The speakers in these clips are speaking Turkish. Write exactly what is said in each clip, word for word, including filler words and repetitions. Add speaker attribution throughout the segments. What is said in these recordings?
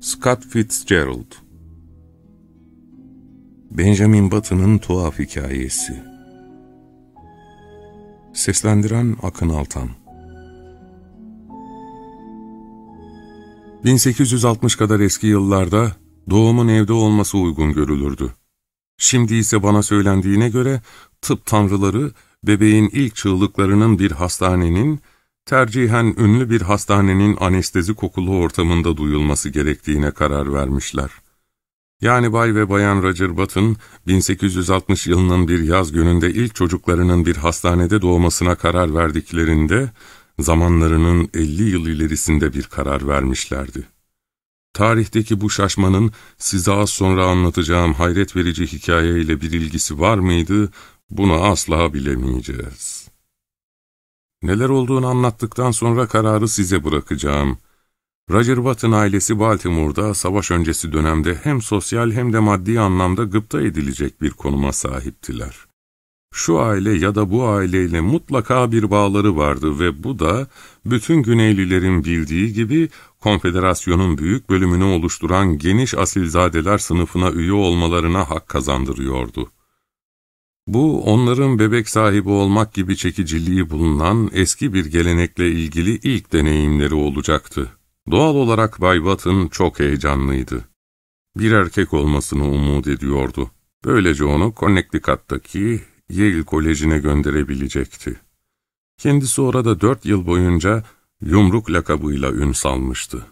Speaker 1: Scott Fitzgerald. Benjamin Button'ın tuhaf hikayesi. Seslendiren Akın Altan. bin sekiz yüz altmış kadar eski yıllarda doğumun evde olması uygun görülürdü. Şimdi ise bana söylendiğine göre tıp tanrıları bebeğin ilk çığlıklarının bir hastanenin, tercihen ünlü bir hastanenin anestezi kokulu ortamında duyulması gerektiğine karar vermişler. Yani Bay ve Bayan Roger Button, bin sekiz yüz altmış yılının bir yaz gününde ilk çocuklarının bir hastanede doğmasına karar verdiklerinde, zamanlarının elli yıl ilerisinde bir karar vermişlerdi. Tarihteki bu şaşmanın size az sonra anlatacağım hayret verici hikayeyle bir ilgisi var mıydı, bunu asla bilemeyeceğiz. Neler olduğunu anlattıktan sonra kararı size bırakacağım. Roger Button ailesi Baltimore'da savaş öncesi dönemde hem sosyal hem de maddi anlamda gıpta edilecek bir konuma sahiptiler. Şu aile ya da bu aileyle mutlaka bir bağları vardı ve bu da bütün Güneylilerin bildiği gibi konfederasyonun büyük bölümünü oluşturan geniş asilzadeler sınıfına üye olmalarına hak kazandırıyordu. Bu, onların bebek sahibi olmak gibi çekiciliği bulunan eski bir gelenekle ilgili ilk deneyimleri olacaktı. Doğal olarak Bay Button çok heyecanlıydı. Bir erkek olmasını umut ediyordu. Böylece onu Connecticut'taki Yale Koleji'ne gönderebilecekti. Kendisi orada dört yıl boyunca yumruk lakabıyla ün salmıştı.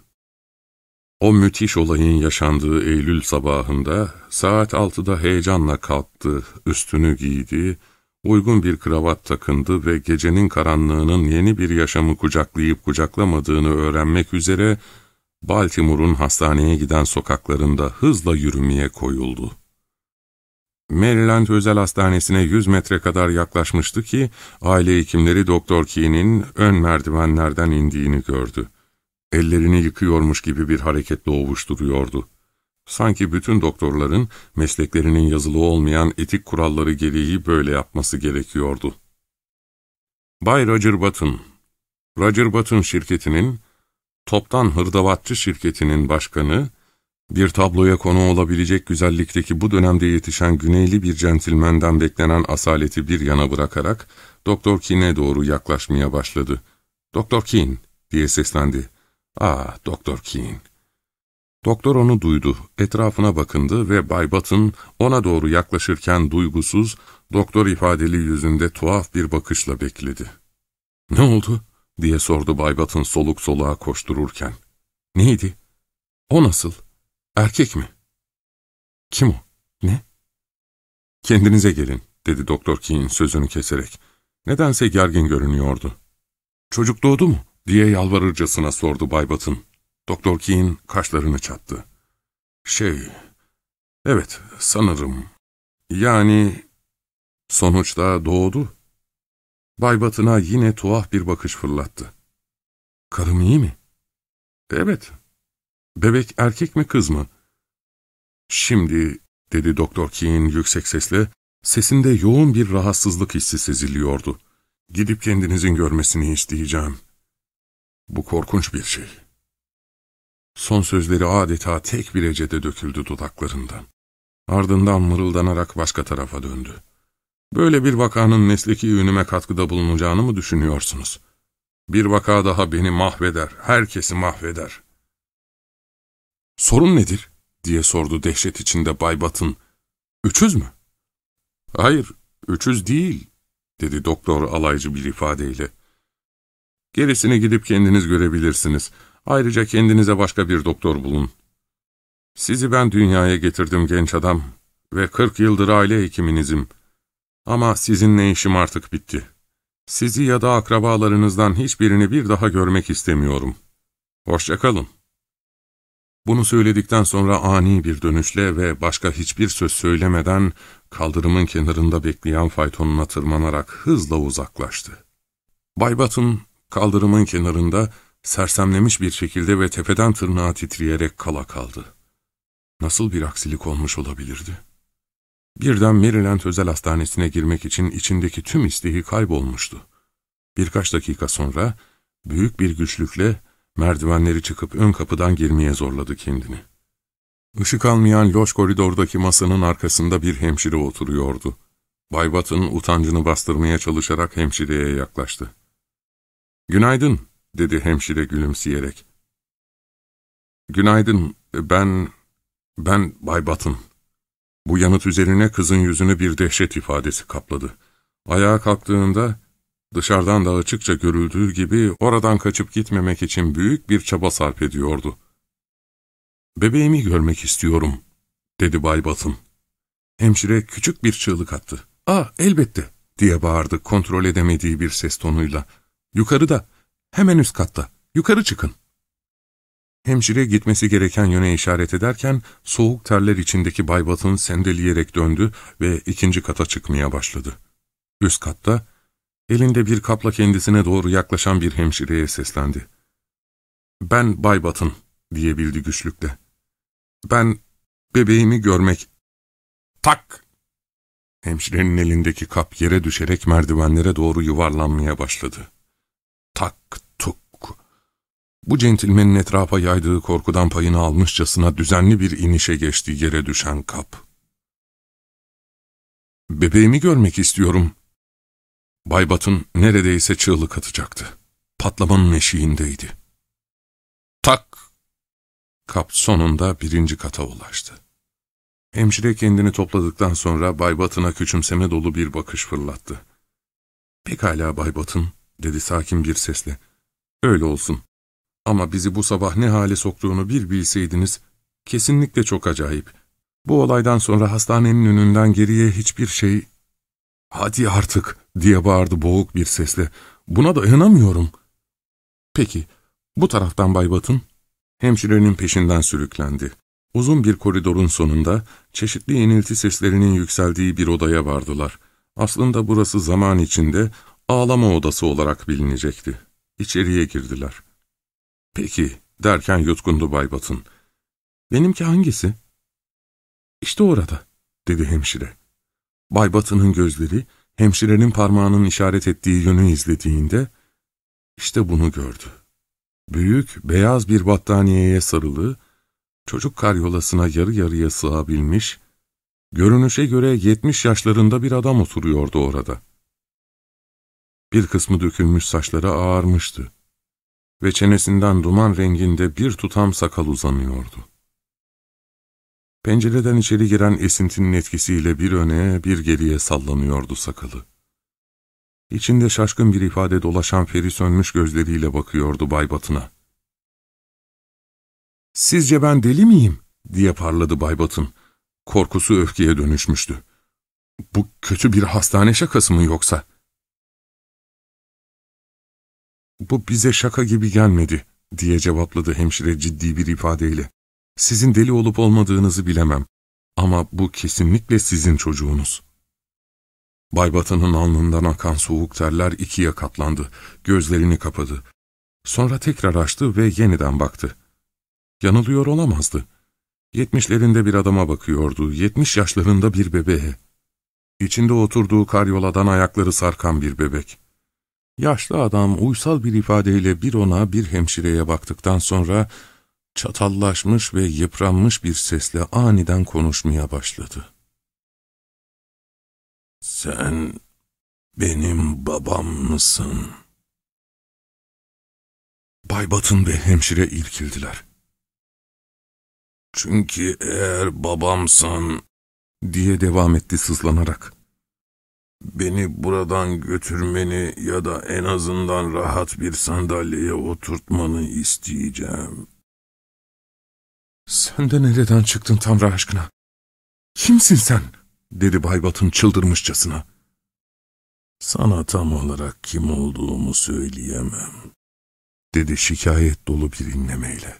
Speaker 1: O müthiş olayın yaşandığı Eylül sabahında saat altıda heyecanla kalktı, üstünü giydi, uygun bir kravat takındı ve gecenin karanlığının yeni bir yaşamı kucaklayıp kucaklamadığını öğrenmek üzere Baltimore'un hastaneye giden sokaklarında hızla yürümeye koyuldu. Maryland Özel Hastanesi'ne yüz metre kadar yaklaşmıştı ki aile hekimleri Doktor Keen'in ön merdivenlerden indiğini gördü. Ellerini yıkıyormuş gibi bir hareketle ovuşturuyordu. Sanki bütün doktorların mesleklerinin yazılı olmayan etik kuralları gereği böyle yapması gerekiyordu. Bay Roger Button, Roger Button şirketinin, toptan hırdavatçı şirketinin başkanı, bir tabloya konu olabilecek güzellikteki bu dönemde yetişen güneyli bir centilmenden beklenen asaleti bir yana bırakarak Doktor Keen'e doğru yaklaşmaya başladı. "Doktor Keen," diye seslendi. "Ah, Doktor Keen." Doktor onu duydu, etrafına bakındı ve Bay Button ona doğru yaklaşırken duygusuz, doktor ifadeli yüzünde tuhaf bir bakışla bekledi. "Ne oldu?" diye sordu Bay Button soluk soluğa koştururken. "Neydi? O nasıl? Erkek mi?" "Kim o? Ne?" "Kendinize gelin," dedi Doktor Keen sözünü keserek. Nedense gergin görünüyordu. "Çocuk doğdu mu?" diye yalvarırcasına sordu Bay Button. Doktor Keen kaşlarını çattı. "Şey, evet sanırım. Yani sonuçta doğdu." Bay Button'a yine tuhaf bir bakış fırlattı. "Karım iyi mi?" "Evet. Bebek erkek mi kız mı?" "Şimdi," dedi Doktor Keen yüksek sesle, sesinde yoğun bir rahatsızlık hissi seziliyordu. "Gidip kendinizin görmesini isteyeceğim. Bu korkunç bir şey." Son sözleri adeta tek bir hecede döküldü dudaklarından. Ardından mırıldanarak başka tarafa döndü. "Böyle bir vakanın mesleki ünüme katkıda bulunacağını mı düşünüyorsunuz? Bir vaka daha beni mahveder, herkesi mahveder." "Sorun nedir?" diye sordu dehşet içinde Bay Button. "Üçüz mü?" "Hayır, üçüz değil," dedi doktor alaycı bir ifadeyle. "Gerisini gidip kendiniz görebilirsiniz. Ayrıca kendinize başka bir doktor bulun. Sizi ben dünyaya getirdim genç adam ve kırk yıldır aile hekiminizim. Ama sizinle işim artık bitti. Sizi ya da akrabalarınızdan hiçbirini bir daha görmek istemiyorum. Hoşça kalın." Bunu söyledikten sonra ani bir dönüşle ve başka hiçbir söz söylemeden kaldırımın kenarında bekleyen faytonuna tırmanarak hızla uzaklaştı. Bay Button kaldırımın kenarında sersemlemiş bir şekilde ve tepeden tırnağa titreyerek kala kaldı. Nasıl bir aksilik olmuş olabilirdi? Birden Maryland Özel Hastanesi'ne girmek için içindeki tüm isteği kaybolmuştu. Birkaç dakika sonra büyük bir güçlükle merdivenleri çıkıp ön kapıdan girmeye zorladı kendini. Işık almayan loş koridordaki masanın arkasında bir hemşire oturuyordu. Bay Batın utancını bastırmaya çalışarak hemşireye yaklaştı. "Günaydın," dedi hemşire gülümseyerek. "Günaydın, ben, ben Bay Batın." Bu yanıt üzerine kızın yüzünü bir dehşet ifadesi kapladı. Ayağa kalktığında, dışarıdan da açıkça görüldüğü gibi oradan kaçıp gitmemek için büyük bir çaba sarf ediyordu. "Bebeğimi görmek istiyorum," dedi Bay Batın. Hemşire küçük bir çığlık attı. "Ah, elbette," diye bağırdı kontrol edemediği bir ses tonuyla. "Yukarıda, hemen üst katta, yukarı çıkın." Hemşire gitmesi gereken yöne işaret ederken, soğuk terler içindeki Bay Batın sendeleyerek döndü ve ikinci kata çıkmaya başladı. Üst katta, elinde bir kapla kendisine doğru yaklaşan bir hemşireye seslendi. "Ben Bay Batın," diyebildi güçlükle. "Ben bebeğimi görmek..." Tak! Hemşirenin elindeki kap yere düşerek merdivenlere doğru yuvarlanmaya başladı. Tak tuk. Bu centilmenin etrafa yaydığı korkudan payını almışçasına düzenli bir inişe geçti yere düşen kap. "Bebeğimi görmek istiyorum." Bay Batın neredeyse çığlık atacaktı. Patlamanın eşiğindeydi. Tak! Kap sonunda birinci kata ulaştı. Hemşire kendini topladıktan sonra Bay Batın'a küçümseme dolu bir bakış fırlattı. "Pekala Bay Batın," dedi sakin bir sesle. "Öyle olsun. Ama bizi bu sabah ne hale soktuğunu bir bilseydiniz, kesinlikle çok acayip. Bu olaydan sonra hastanenin önünden geriye hiçbir şey..." "Hadi artık," diye bağırdı boğuk bir sesle. "Buna dayanamıyorum." "Peki, bu taraftan Bay Batın." Hemşirenin peşinden sürüklendi. Uzun bir koridorun sonunda çeşitli inilti seslerinin yükseldiği bir odaya vardılar. Aslında burası zaman içinde ağlama odası olarak bilinecekti. İçeriye girdiler. "Peki," derken yutkundu Bay Batın. "Benimki hangisi?" "İşte orada," dedi hemşire. Bay Batın'ın gözleri, hemşirenin parmağının işaret ettiği yönü izlediğinde, işte bunu gördü. Büyük, beyaz bir battaniyeye sarılı, çocuk karyolasına yarı yarıya sığabilmiş, görünüşe göre yetmiş yaşlarında bir adam oturuyordu orada. Bir kısmı dökülmüş saçları ağarmıştı ve çenesinden duman renginde bir tutam sakal uzanıyordu. Pencereden içeri giren esintinin etkisiyle bir öne bir geriye sallanıyordu sakalı. İçinde şaşkın bir ifade dolaşan feri sönmüş gözleriyle bakıyordu Bay Batın'a. "Sizce ben deli miyim?" diye parladı Bay Batın. Korkusu öfkeye dönüşmüştü. "Bu kötü bir hastane şakası mı yoksa?" "Bu bize şaka gibi gelmedi," diye cevapladı hemşire ciddi bir ifadeyle. "Sizin deli olup olmadığınızı bilemem. Ama bu kesinlikle sizin çocuğunuz." Bay Batın'ın alnından akan soğuk terler ikiye katlandı. Gözlerini kapadı. Sonra tekrar açtı ve yeniden baktı. Yanılıyor olamazdı. Yetmişlerinde bir adama bakıyordu, yetmiş yaşlarında bir bebeğe. İçinde oturduğu karyoladan ayakları sarkan bir bebek. Yaşlı adam uysal bir ifadeyle bir ona bir hemşireye baktıktan sonra çatallaşmış ve yıpranmış bir sesle aniden konuşmaya başladı. "Sen benim babam mısın?" Bay Batın ve hemşire irkildiler. "Çünkü eğer babamsan," diye devam etti sızlanarak, "beni buradan götürmeni ya da en azından rahat bir sandalyeye oturtmanı isteyeceğim." "Sen de nereden çıktın Tanrı aşkına? Kimsin sen?" dedi Bay Batın çıldırmışçasına. "Sana tam olarak kim olduğumu söyleyemem," dedi şikayet dolu bir inlemeyle.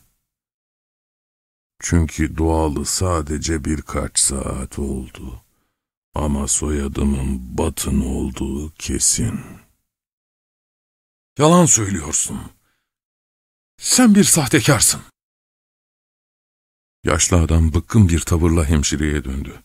Speaker 1: "Çünkü doğalı sadece birkaç saat oldu. Ama soyadımın Batın olduğu kesin." "Yalan söylüyorsun. Sen bir sahtekarsın." Yaşlı adam bıkkın bir tavırla hemşireye döndü.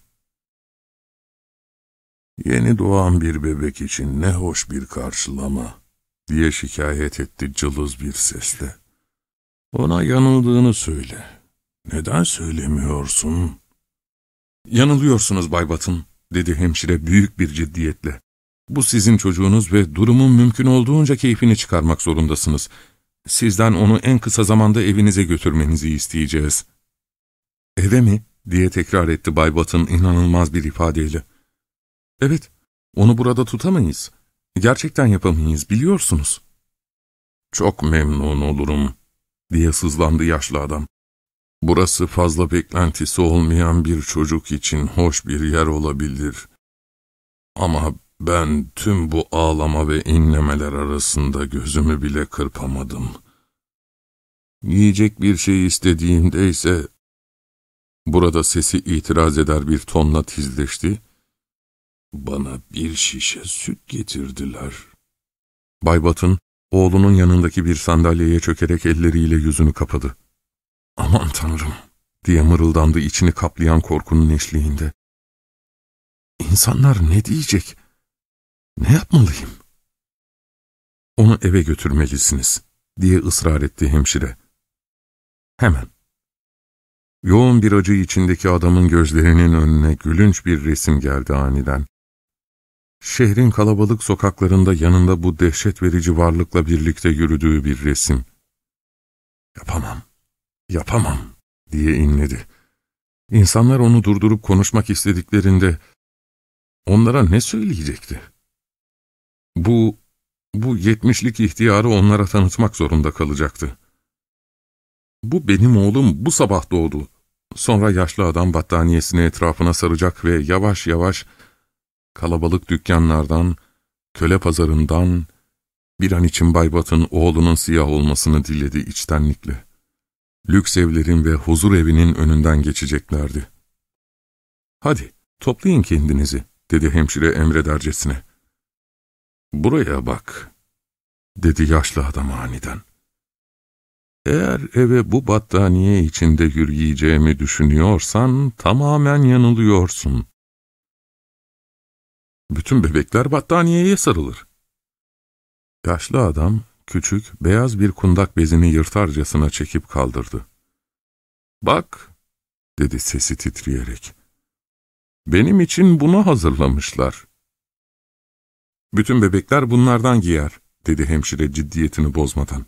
Speaker 1: "Yeni doğan bir bebek için ne hoş bir karşılama," diye şikayet etti cılız bir sesle.
Speaker 2: Ona yanıldığını söyle. Neden söylemiyorsun?
Speaker 1: Yanılıyorsunuz Bay Batın, dedi hemşire büyük bir ciddiyetle. Bu sizin çocuğunuz ve durumun mümkün olduğunca keyfini çıkarmak zorundasınız. Sizden onu en kısa zamanda evinize götürmenizi isteyeceğiz. Eve mi? Diye tekrar etti Bay Batın inanılmaz bir ifadeyle. Evet, onu burada tutamayız. Gerçekten yapamayız, biliyorsunuz. Çok memnun olurum, diye sızlandı yaşlı adam. Burası fazla beklentisi olmayan bir çocuk için hoş bir yer olabilir. Ama ben tüm bu ağlama ve inlemeler arasında gözümü bile kırpamadım. Yiyecek bir şey istediğimde ise, burada sesi itiraz eder bir tonla tizleşti, bana bir şişe süt getirdiler. Bay Batın, oğlunun yanındaki bir sandalyeye çökerek elleriyle yüzünü kapadı. Aman Tanrım, diye mırıldandı içini kaplayan korkunun eşliğinde. İnsanlar ne diyecek? Ne yapmalıyım? Onu eve götürmelisiniz, diye ısrar etti hemşire. Hemen. Yoğun bir acı içindeki adamın gözlerinin önüne gülünç bir resim geldi aniden. Şehrin kalabalık sokaklarında yanında bu dehşet verici varlıkla birlikte yürüdüğü bir resim. Yapamam, yapamam, diye inledi. İnsanlar onu durdurup konuşmak istediklerinde onlara ne söyleyecekti? Bu, bu yetmişlik ihtiyarı onlara tanıtmak zorunda kalacaktı. Bu benim oğlum bu sabah doğdu. Sonra yaşlı adam battaniyesini etrafına saracak ve yavaş yavaş kalabalık dükkanlardan, köle pazarından bir an için Bay Batın oğlunun siyah olmasını diledi içtenlikle. Lüks evlerin ve huzur evinin önünden geçeceklerdi. Hadi toplayın kendinizi, dedi hemşire emredercesine. Buraya bak, dedi yaşlı adam aniden. Eğer eve bu battaniye içinde yürüyeceğimi düşünüyorsan tamamen yanılıyorsun. Bütün bebekler battaniyeye sarılır. Yaşlı adam küçük, beyaz bir kundak bezini yırtarcasına çekip kaldırdı. Bak, dedi sesi titreyerek. Benim için bunu hazırlamışlar. Bütün bebekler bunlardan giyer, dedi hemşire ciddiyetini bozmadan.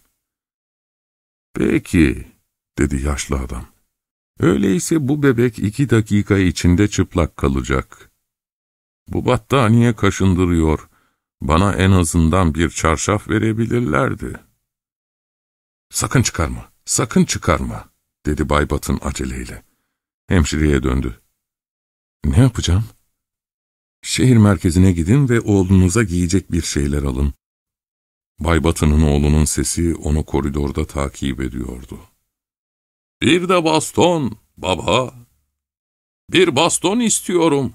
Speaker 1: Peki, dedi yaşlı adam. Öyleyse bu bebek iki dakika içinde çıplak kalacak. Bu battaniye kaşındırıyor. Bana en azından bir çarşaf verebilirlerdi. Sakın çıkarma, sakın çıkarma, dedi Bay Batın aceleyle. Hemşireye döndü. Ne yapacağım? Şehir merkezine gidin ve oğlunuza giyecek bir şeyler alın. Bay Batın'ın oğlunun sesi onu koridorda takip ediyordu. Bir de baston, baba. Bir baston istiyorum.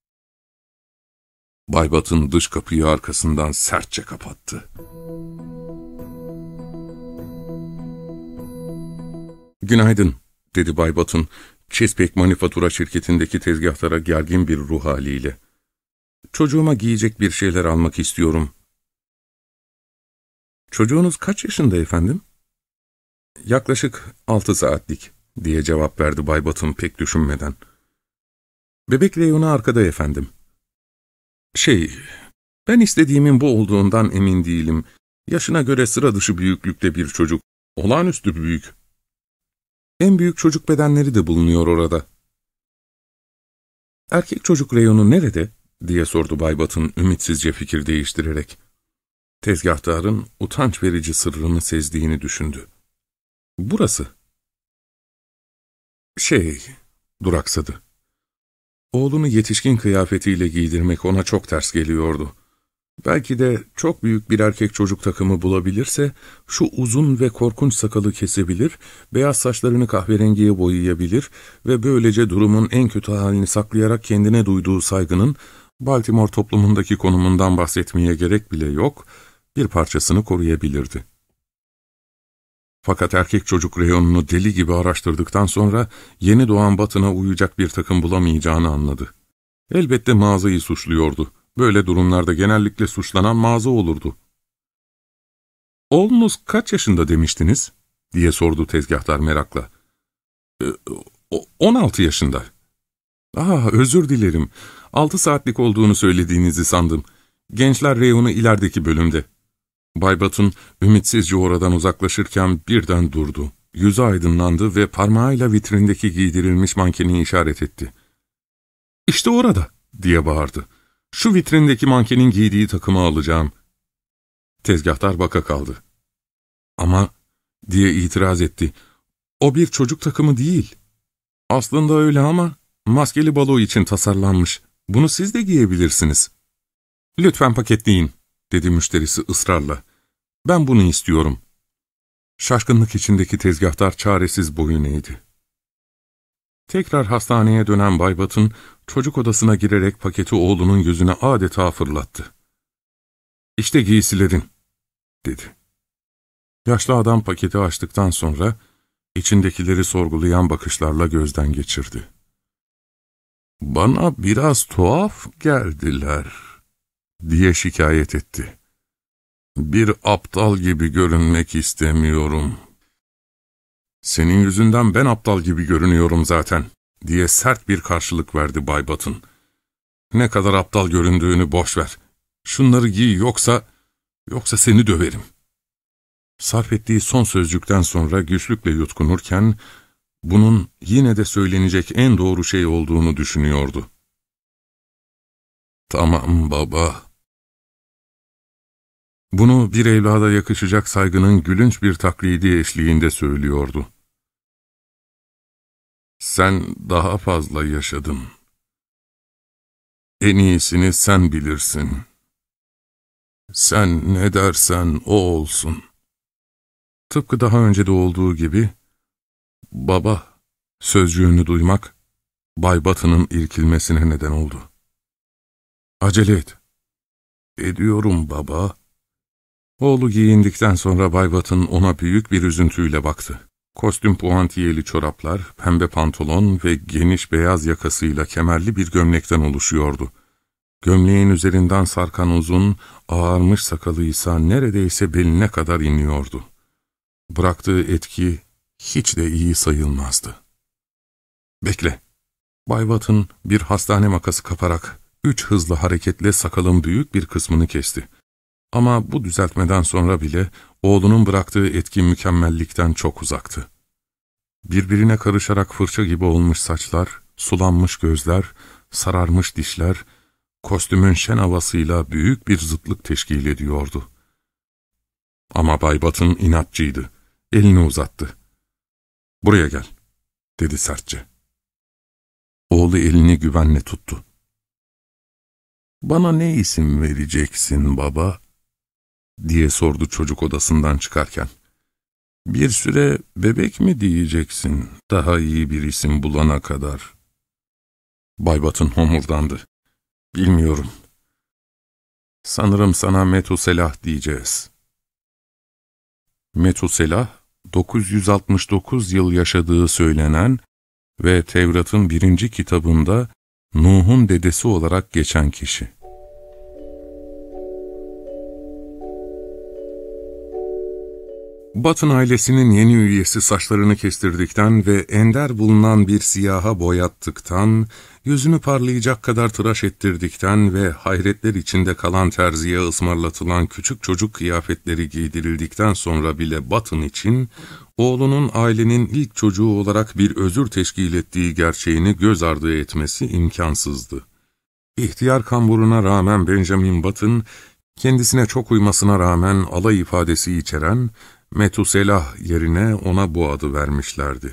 Speaker 1: Bay Batın dış kapıyı arkasından sertçe kapattı. Günaydın, dedi Bay Batın, Chesapeake Manifatura şirketindeki tezgahtara gergin bir ruh haliyle. Çocuğuma giyecek bir şeyler almak istiyorum. Çocuğunuz kaç yaşında efendim? Yaklaşık altı saatlik, diye cevap verdi Bay Batın pek düşünmeden. Bebek reyonu arkada efendim. Şey, ben istediğimin bu olduğundan emin değilim. Yaşına göre sıra dışı büyüklükte bir çocuk, olağanüstü büyük. En büyük çocuk bedenleri de bulunuyor orada. Erkek çocuk reyonu nerede? Diye sordu Bay Batın ümitsizce fikir değiştirerek. Tezgahtarın utanç verici sırrını sezdiğini düşündü. Burası. Şey, duraksadı. Oğlunu yetişkin kıyafetiyle giydirmek ona çok ters geliyordu. Belki de çok büyük bir erkek çocuk takımı bulabilirse, şu uzun ve korkunç sakalı kesebilir, beyaz saçlarını kahverengiye boyayabilir ve böylece durumun en kötü halini saklayarak kendine duyduğu saygının, Baltimore toplumundaki konumundan bahsetmeye gerek bile yok, bir parçasını koruyabilirdi. Fakat erkek çocuk reyonunu deli gibi araştırdıktan sonra yeni doğan Batın'a uyacak bir takım bulamayacağını anladı. Elbette mağazayı suçluyordu. Böyle durumlarda genellikle suçlanan mağaza olurdu. Oğlunuz kaç yaşında demiştiniz? diye sordu tezgahtar merakla. E, on altı yaşında. ''Aa, özür dilerim. Altı saatlik olduğunu söylediğinizi sandım. Gençler reyonu ilerideki bölümde.'' Bay Button ümitsizce oradan uzaklaşırken birden durdu. Yüzü aydınlandı ve parmağıyla vitrindeki giydirilmiş mankeni işaret etti. ''İşte orada!'' diye bağırdı. ''Şu vitrindeki mankenin giydiği takımı alacağım.'' Tezgahtar baka kaldı. ''Ama'' diye itiraz etti. ''O bir çocuk takımı değil.'' ''Aslında öyle ama maskeli balo için tasarlanmış. Bunu siz de giyebilirsiniz.'' ''Lütfen paketleyin.'' dedi müşterisi ısrarla. ''Ben bunu istiyorum.'' Şaşkınlık içindeki tezgahtar çaresiz boyun eğdi. Tekrar hastaneye dönen Bay Button, çocuk odasına girerek paketi oğlunun yüzüne adeta fırlattı. ''İşte giysilerin.'' dedi. Yaşlı adam paketi açtıktan sonra, içindekileri sorgulayan bakışlarla gözden geçirdi. ''Bana biraz tuhaf geldiler.'' diye şikayet etti. ''Bir aptal gibi görünmek istemiyorum.'' ''Senin yüzünden ben aptal gibi görünüyorum zaten.'' diye sert bir karşılık verdi Bay Button. ''Ne kadar aptal göründüğünü boş ver. Şunları giy yoksa, yoksa seni döverim.'' Sarf ettiği son sözcükten sonra güçlükle yutkunurken, bunun yine de söylenecek en doğru şey olduğunu düşünüyordu. ''Tamam baba.'' Bunu bir evlada yakışacak saygının gülünç bir taklidi eşliğinde söylüyordu. ''Sen daha fazla yaşadın. En iyisini sen bilirsin. Sen ne dersen o olsun.'' Tıpkı daha önce de olduğu gibi, ''Baba'' sözcüğünü duymak, Bay Button'ın irkilmesine neden oldu. ''Acele et.'' ''Ediyorum baba.'' Oğlu giyindikten sonra Bay Button ona büyük bir üzüntüyle baktı. Kostüm puantiyeli çoraplar, pembe pantolon ve geniş beyaz yakasıyla kemerli bir gömlekten oluşuyordu. Gömleğin üzerinden sarkan uzun, ağarmış sakalıysa neredeyse beline kadar iniyordu. Bıraktığı etki hiç de iyi sayılmazdı. ''Bekle.'' Bay Button bir hastane makası kaparak üç hızlı hareketle sakalın büyük bir kısmını kesti. Ama bu düzeltmeden sonra bile oğlunun bıraktığı etki mükemmellikten çok uzaktı. Birbirine karışarak fırça gibi olmuş saçlar, sulanmış gözler, sararmış dişler, kostümün şen havasıyla büyük bir zıtlık teşkil ediyordu. Ama Bay Button inatçıydı. Elini uzattı. ''Buraya gel.'' dedi sertçe. Oğlu elini güvenle tuttu. ''Bana ne isim vereceksin baba?'' diye sordu çocuk odasından çıkarken. ''Bir süre bebek mi diyeceksin, daha iyi bir isim bulana kadar?'' Bay Button homurdandı. ''Bilmiyorum. Sanırım sana Metuselah diyeceğiz.'' Metuselah, dokuz yüz altmış dokuz yıl yaşadığı söylenen ve Tevrat'ın birinci kitabında Nuh'un dedesi olarak geçen kişi. Button ailesinin yeni üyesi saçlarını kestirdikten ve ender bulunan bir siyaha boyattıktan, yüzünü parlayacak kadar tıraş ettirdikten ve hayretler içinde kalan terziye ısmarlatılan küçük çocuk kıyafetleri giydirildikten sonra bile Button için, oğlunun ailenin ilk çocuğu olarak bir özür teşkil ettiği gerçeğini göz ardı etmesi imkansızdı. İhtiyar kamburuna rağmen Benjamin Button, kendisine çok uymasına rağmen alay ifadesi içeren, Metuselah yerine ona bu adı vermişlerdi.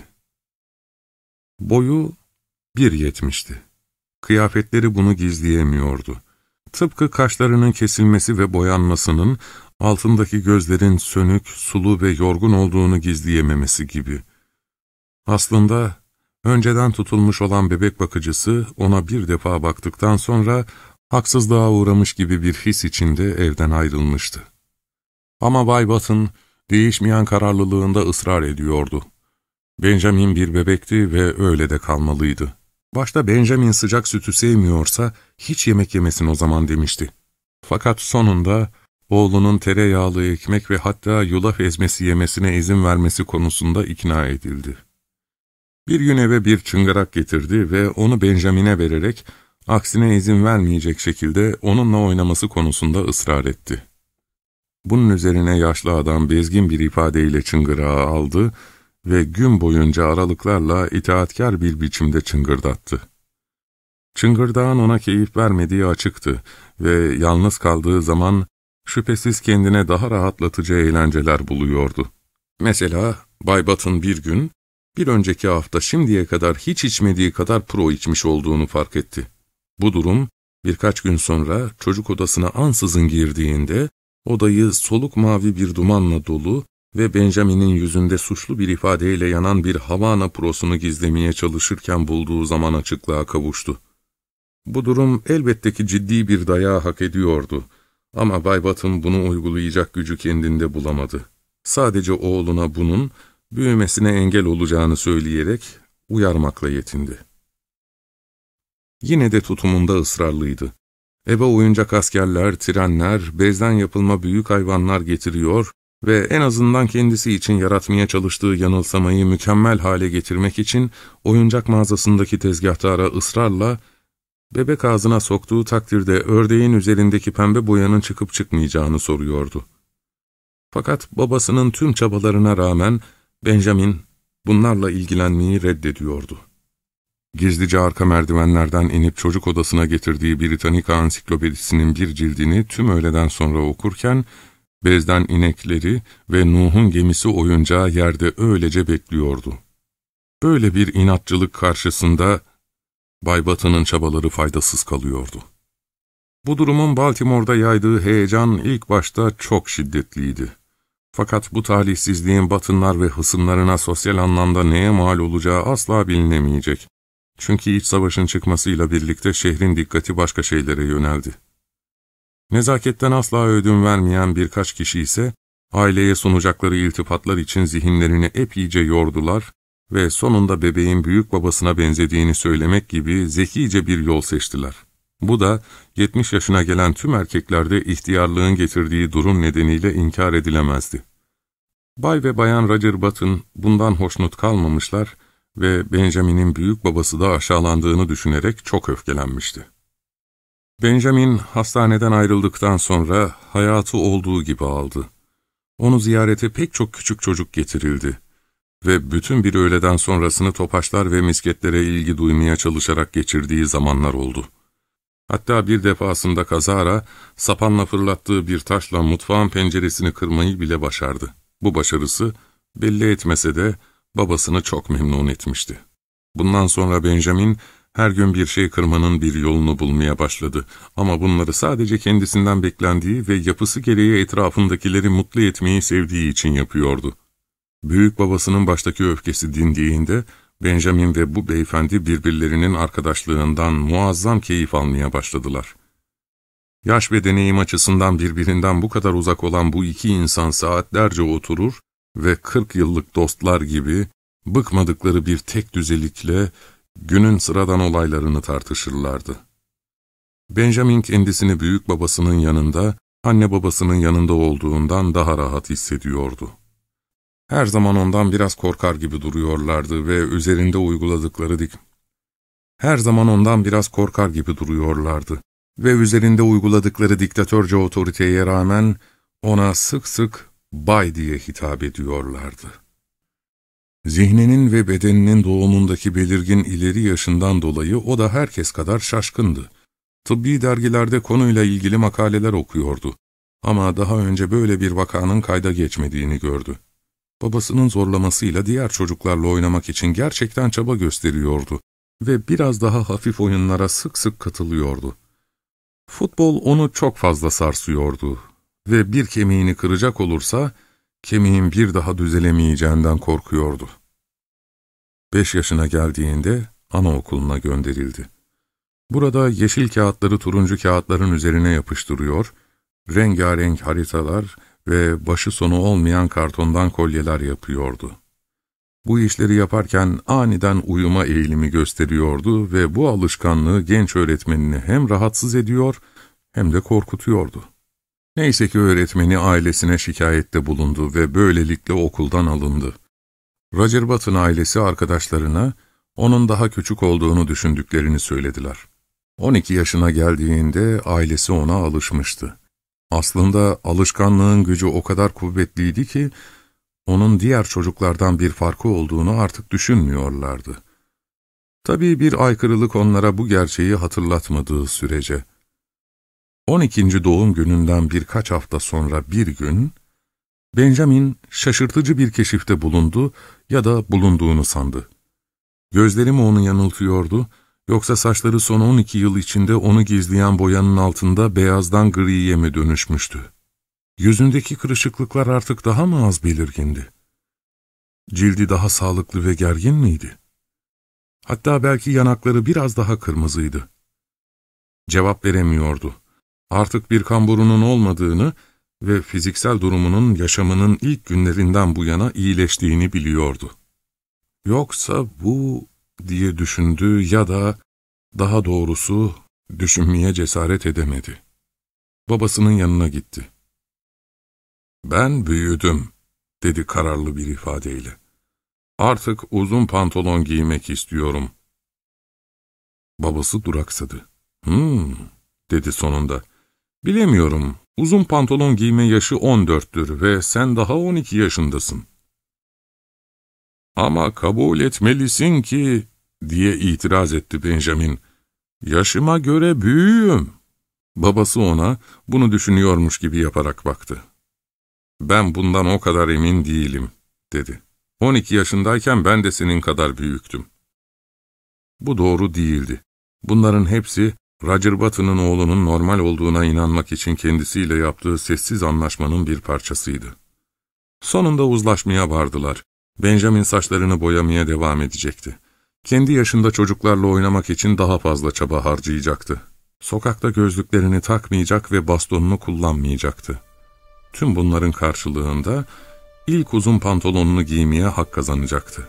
Speaker 1: Boyu bir yetmişti. Kıyafetleri bunu gizleyemiyordu. Tıpkı kaşlarının kesilmesi ve boyanmasının, altındaki gözlerin sönük, sulu ve yorgun olduğunu gizleyememesi gibi. Aslında, önceden tutulmuş olan bebek bakıcısı ona bir defa baktıktan sonra, haksızlığa uğramış gibi bir his içinde evden ayrılmıştı. Ama Bay Button, değişmeyen kararlılığında ısrar ediyordu. Benjamin bir bebekti ve öyle de kalmalıydı. Başta Benjamin sıcak sütü sevmiyorsa, hiç yemek yemesin o zaman demişti. Fakat sonunda, oğlunun tereyağlı ekmek ve hatta yulaf ezmesi yemesine izin vermesi konusunda ikna edildi. Bir gün eve bir çıngırak getirdi ve onu Benjamin'e vererek aksine izin vermeyecek şekilde onunla oynaması konusunda ısrar etti. Bunun üzerine yaşlı adam bezgin bir ifadeyle çıngırağı aldı ve gün boyunca aralıklarla itaatkar bir biçimde çıngırdattı. Çıngırdağın ona keyif vermediği açıktı ve yalnız kaldığı zaman şüphesiz kendine daha rahatlatıcı eğlenceler buluyordu. Mesela Bay Batın bir gün, bir önceki hafta şimdiye kadar hiç içmediği kadar pro içmiş olduğunu fark etti. Bu durum birkaç gün sonra çocuk odasına ansızın girdiğinde odayı soluk mavi bir dumanla dolu ve Benjamin'in yüzünde suçlu bir ifadeyle yanan bir Havana prosunu gizlemeye çalışırken bulduğu zaman açıklığa kavuştu. Bu durum elbette ki ciddi bir dayağı hak ediyordu ama Bay Batın bunu uygulayacak gücü kendinde bulamadı. Sadece oğluna bunun büyümesine engel olacağını söyleyerek uyarmakla yetindi. Yine de tutumunda ısrarlıydı. Eve oyuncak askerler, trenler, bezden yapılma büyük hayvanlar getiriyor ve en azından kendisi için yaratmaya çalıştığı yanılsamayı mükemmel hale getirmek için oyuncak mağazasındaki tezgahtara ısrarla, bebek ağzına soktuğu takdirde ördeğin üzerindeki pembe boyanın çıkıp çıkmayacağını soruyordu. Fakat babasının tüm çabalarına rağmen Benjamin bunlarla ilgilenmeyi reddediyordu. Gizlice arka merdivenlerden inip çocuk odasına getirdiği Britannica ansiklopedisinin bir cildini tüm öğleden sonra okurken, bezden inekleri ve Nuh'un gemisi oyuncağı yerde öylece bekliyordu. Böyle bir inatçılık karşısında Bay Batın'ın çabaları faydasız kalıyordu. Bu durumun Baltimore'da yaydığı heyecan ilk başta çok şiddetliydi. Fakat bu talihsizliğin Batınlar ve hısımlarına sosyal anlamda neye mal olacağı asla bilinemeyecek. Çünkü iç savaşın çıkmasıyla birlikte şehrin dikkati başka şeylere yöneldi. Nezaketten asla ödün vermeyen birkaç kişi ise aileye sunacakları iltifatlar için zihinlerini epeyce yordular ve sonunda bebeğin büyük babasına benzediğini söylemek gibi zekice bir yol seçtiler. Bu da yetmiş yaşına gelen tüm erkeklerde ihtiyarlığın getirdiği durum nedeniyle inkar edilemezdi. Bay ve Bayan Roger Batın bundan hoşnut kalmamışlar ve Benjamin'in büyük babası da aşağılandığını düşünerek çok öfkelenmişti. Benjamin hastaneden ayrıldıktan sonra hayatı olduğu gibi aldı. Onu ziyarete pek çok küçük çocuk getirildi ve bütün bir öğleden sonrasını topaçlar ve misketlere ilgi duymaya çalışarak geçirdiği zamanlar oldu. Hatta bir defasında kazara sapanla fırlattığı bir taşla mutfağın penceresini kırmayı bile başardı. Bu başarısı belli etmese de babasını çok memnun etmişti. Bundan sonra Benjamin her gün bir şey kırmanın bir yolunu bulmaya başladı ama bunları sadece kendisinden beklendiği ve yapısı gereği etrafındakileri mutlu etmeyi sevdiği için yapıyordu. Büyük babasının baştaki öfkesi dindiğinde Benjamin ve bu beyefendi birbirlerinin arkadaşlığından muazzam keyif almaya başladılar. Yaş ve deneyim açısından birbirinden bu kadar uzak olan bu iki insan saatlerce oturur ve kırk yıllık dostlar gibi bıkmadıkları bir tek düzelikle günün sıradan olaylarını tartışırlardı. Benjamin kendisini büyük babasının yanında, anne babasının yanında olduğundan daha rahat hissediyordu. Her zaman ondan biraz korkar gibi duruyorlardı ve üzerinde uyguladıkları dik Her zaman ondan biraz korkar gibi duruyorlardı ve üzerinde uyguladıkları diktatörce otoriteye rağmen ona sık sık bay diye hitap ediyorlardı. Zihninin ve bedeninin doğumundaki belirgin ileri yaşından dolayı o da herkes kadar şaşkındı. Tıbbi dergilerde konuyla ilgili makaleler okuyordu ama daha önce böyle bir vakanın kayda geçmediğini gördü. Babasının zorlamasıyla diğer çocuklarla oynamak için gerçekten çaba gösteriyordu ve biraz daha hafif oyunlara sık sık katılıyordu. Futbol onu çok fazla sarsıyordu ve bir kemiğini kıracak olursa kemiğin bir daha düzelemeyeceğinden korkuyordu. Beş yaşına geldiğinde anaokuluna gönderildi. Burada yeşil kağıtları turuncu kağıtların üzerine yapıştırıyor, rengarenk haritalar ve başı sonu olmayan kartondan kolyeler yapıyordu. Bu işleri yaparken aniden uyuma eğilimi gösteriyordu ve bu alışkanlığı genç öğretmenini hem rahatsız ediyor hem de korkutuyordu.
Speaker 2: Neyse ki öğretmeni ailesine şikayette bulundu ve böylelikle okuldan alındı. Roger Button ailesi arkadaşlarına onun daha küçük olduğunu düşündüklerini söylediler. on iki yaşına geldiğinde ailesi ona alışmıştı. Aslında alışkanlığın gücü o kadar kuvvetliydi ki, onun diğer çocuklardan bir farkı olduğunu artık düşünmüyorlardı. Tabii bir aykırılık onlara bu gerçeği hatırlatmadığı sürece. on ikinci doğum gününden birkaç hafta sonra bir gün, Benjamin şaşırtıcı bir keşifte bulundu ya da bulunduğunu sandı. Gözleri mi onu yanıltıyordu, yoksa saçları son on iki yıl içinde onu gizleyen boyanın altında beyazdan griye mi dönüşmüştü? Yüzündeki kırışıklıklar artık daha mı az belirgindi? Cildi daha sağlıklı ve gergin miydi? Hatta belki yanakları biraz daha kırmızıydı. Cevap veremiyordu. Artık bir kamburunun olmadığını ve fiziksel durumunun yaşamının ilk günlerinden bu yana iyileştiğini biliyordu. Yoksa bu diye düşündü ya da daha doğrusu düşünmeye cesaret edemedi. Babasının yanına gitti. "Ben büyüdüm," dedi kararlı bir ifadeyle. "Artık uzun pantolon giymek istiyorum." Babası duraksadı. "Hmm," dedi sonunda. "Bilemiyorum, uzun pantolon giyme yaşı on dörttür ve sen daha on iki yaşındasın." "Ama kabul etmelisin ki," diye itiraz etti Benjamin. "Yaşıma göre büyüğüm." Babası ona bunu düşünüyormuş gibi yaparak baktı. "Ben bundan o kadar emin değilim," dedi. on iki yaşındayken ben de senin kadar büyüktüm." Bu doğru değildi. Bunların hepsi Roger Button'ın oğlunun normal olduğuna inanmak için kendisiyle yaptığı sessiz anlaşmanın bir parçasıydı. Sonunda uzlaşmaya vardılar. Benjamin saçlarını boyamaya devam edecekti. Kendi yaşında çocuklarla oynamak için daha fazla çaba harcayacaktı. Sokakta gözlüklerini takmayacak ve bastonunu kullanmayacaktı. Tüm bunların karşılığında ilk uzun pantolonunu giymeye hak kazanacaktı.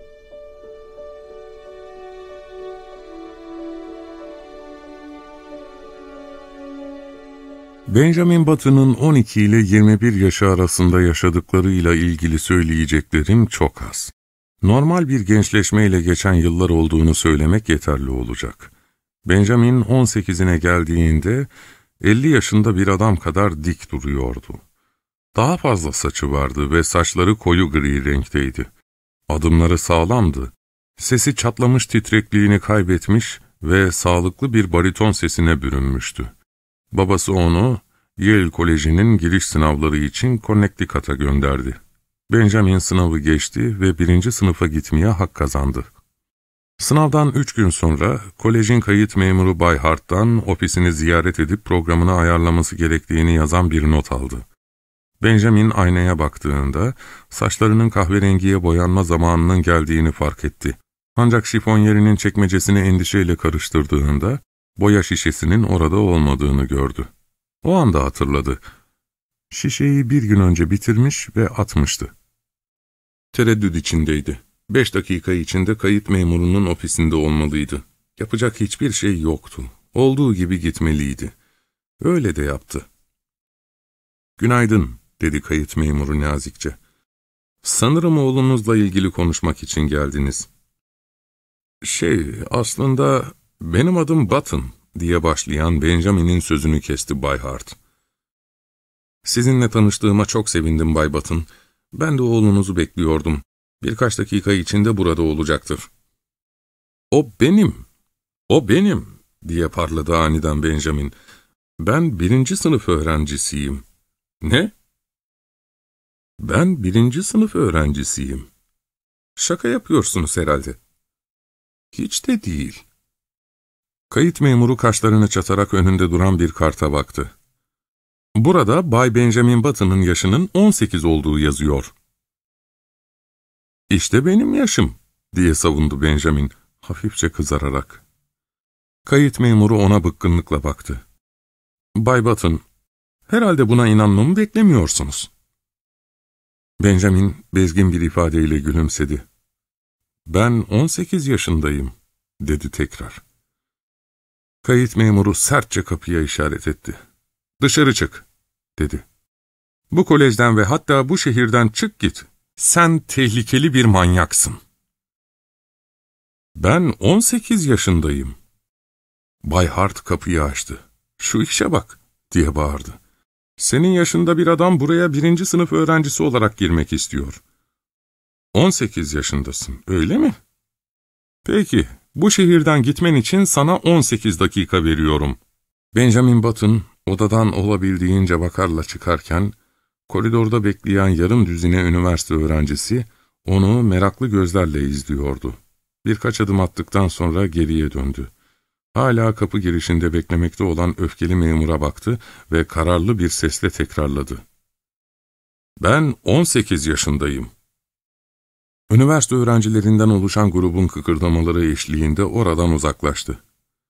Speaker 2: Benjamin Button'ın on iki ile yirmi bir yaşı arasında yaşadıklarıyla ilgili söyleyeceklerim çok az. Normal bir gençleşmeyle geçen yıllar olduğunu söylemek yeterli olacak. Benjamin on sekizine geldiğinde elli yaşında bir adam kadar dik duruyordu. Daha fazla saçı vardı ve saçları koyu gri renkteydi. Adımları sağlamdı. Sesi çatlamış titrekliğini kaybetmiş ve sağlıklı bir bariton sesine bürünmüştü. Babası onu Yale Koleji'nin giriş sınavları için Connecticut'a gönderdi. Benjamin sınavı geçti ve birinci sınıfa gitmeye hak kazandı. Sınavdan üç gün sonra kolejin kayıt memuru Bay Hart'tan ofisini ziyaret edip programını ayarlaması gerektiğini yazan bir not aldı. Benjamin aynaya baktığında saçlarının kahverengiye boyanma zamanının geldiğini fark etti. Ancak şifonyerinin çekmecesini endişeyle karıştırdığında boya şişesinin orada olmadığını gördü. O anda hatırladı. Şişeyi bir gün önce bitirmiş ve atmıştı. Tereddüt içindeydi. Beş dakika içinde kayıt memurunun ofisinde olmalıydı. Yapacak hiçbir şey yoktu. Olduğu gibi gitmeliydi. Öyle de yaptı. "Günaydın," dedi kayıt memuru nazikçe. "Sanırım oğlunuzla ilgili konuşmak için geldiniz." "Şey, aslında benim adım Button," diye başlayan Benjamin'in sözünü kesti Bay Hart. "Sizinle tanıştığıma çok sevindim Bay Button. Ben de oğlunuzu bekliyordum. Birkaç dakika içinde burada olacaktır." "O benim, o benim," diye parladı aniden Benjamin. "Ben birinci sınıf öğrencisiyim." "Ne?" "Ben birinci sınıf öğrencisiyim." "Şaka yapıyorsunuz herhalde." "Hiç de değil." Kayıt memuru kaşlarını çatarak önünde duran bir karta baktı. "Burada Bay Benjamin Button'ın yaşının on sekiz olduğu yazıyor." "İşte benim yaşım," diye savundu Benjamin, hafifçe kızararak. Kayıt memuru ona bıkkınlıkla baktı. "Bay Button, herhalde buna inanmamı beklemiyorsunuz." Benjamin bezgin bir ifadeyle gülümsedi. "Ben on sekiz yaşındayım," dedi tekrar. Kayıt memuru sertçe kapıya işaret etti. "Dışarı çık,"
Speaker 1: dedi. ''Bu kolejden ve hatta bu şehirden çık git. Sen tehlikeli bir manyaksın.'' ''Ben on sekiz yaşındayım.'' Bay Hart kapıyı açtı. ''Şu işe bak!'' diye bağırdı. ''Senin yaşında bir adam buraya birinci sınıf öğrencisi olarak girmek istiyor. on sekiz yaşındasın, öyle mi? Peki, bu şehirden gitmen için sana on sekiz dakika veriyorum.'' Benjamin Button odadan olabildiğince vakarla çıkarken, koridorda bekleyen yarım düzine üniversite öğrencisi onu meraklı gözlerle izliyordu. Birkaç adım attıktan sonra geriye döndü. Hala kapı girişinde beklemekte olan öfkeli memura baktı ve kararlı bir sesle tekrarladı. ''Ben on sekiz yaşındayım.'' Üniversite öğrencilerinden oluşan grubun kıkırdamaları eşliğinde oradan uzaklaştı.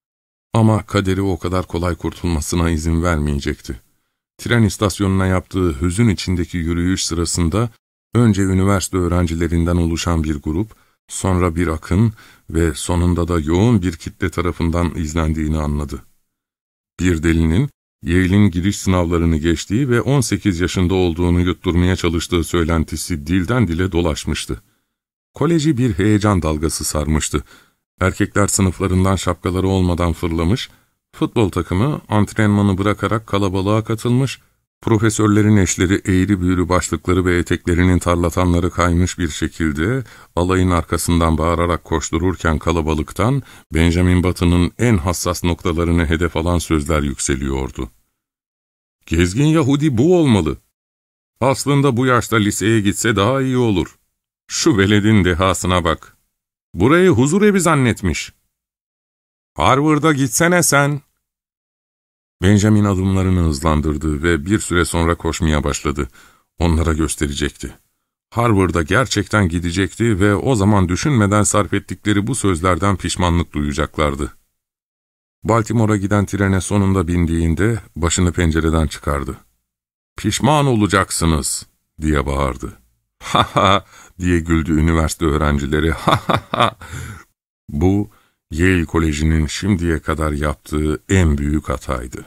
Speaker 1: Ama kaderi o kadar kolay kurtulmasına izin vermeyecekti. Tren istasyonuna yaptığı hüzün içindeki yürüyüş sırasında önce üniversite öğrencilerinden oluşan bir grup, sonra bir akın ve sonunda da yoğun bir kitle tarafından izlendiğini anladı. Bir delinin Yale'in giriş sınavlarını geçtiği ve on sekiz yaşında olduğunu yutturmaya çalıştığı söylentisi dilden dile dolaşmıştı. Koleji bir heyecan dalgası sarmıştı. Erkekler sınıflarından şapkaları olmadan fırlamış, futbol takımı antrenmanı bırakarak kalabalığa katılmış, profesörlerin eşleri eğri büğrü başlıkları ve eteklerinin tarlatanları kaymış bir şekilde alayın arkasından bağırarak koştururken kalabalıktan Benjamin Button'ın en hassas noktalarını hedef alan sözler yükseliyordu. ''Gezgin Yahudi bu olmalı. Aslında bu yaşta liseye gitse daha iyi olur. Şu veledin dehasına bak. Burayı huzurevi zannetmiş. Harvard'a gitsene sen.'' Benjamin adımlarını hızlandırdı ve bir süre sonra koşmaya başladı. Onlara gösterecekti. Harvard'a gerçekten gidecekti ve o zaman düşünmeden sarf ettikleri bu sözlerden pişmanlık duyacaklardı. Baltimore'a giden trene sonunda bindiğinde başını pencereden çıkardı. ''Pişman olacaksınız.'' diye bağırdı. ''Ha ha!'' diye güldü üniversite öğrencileri. ''Ha ha ha!'' Bu, Yale Koleji'nin şimdiye kadar yaptığı en büyük hataydı.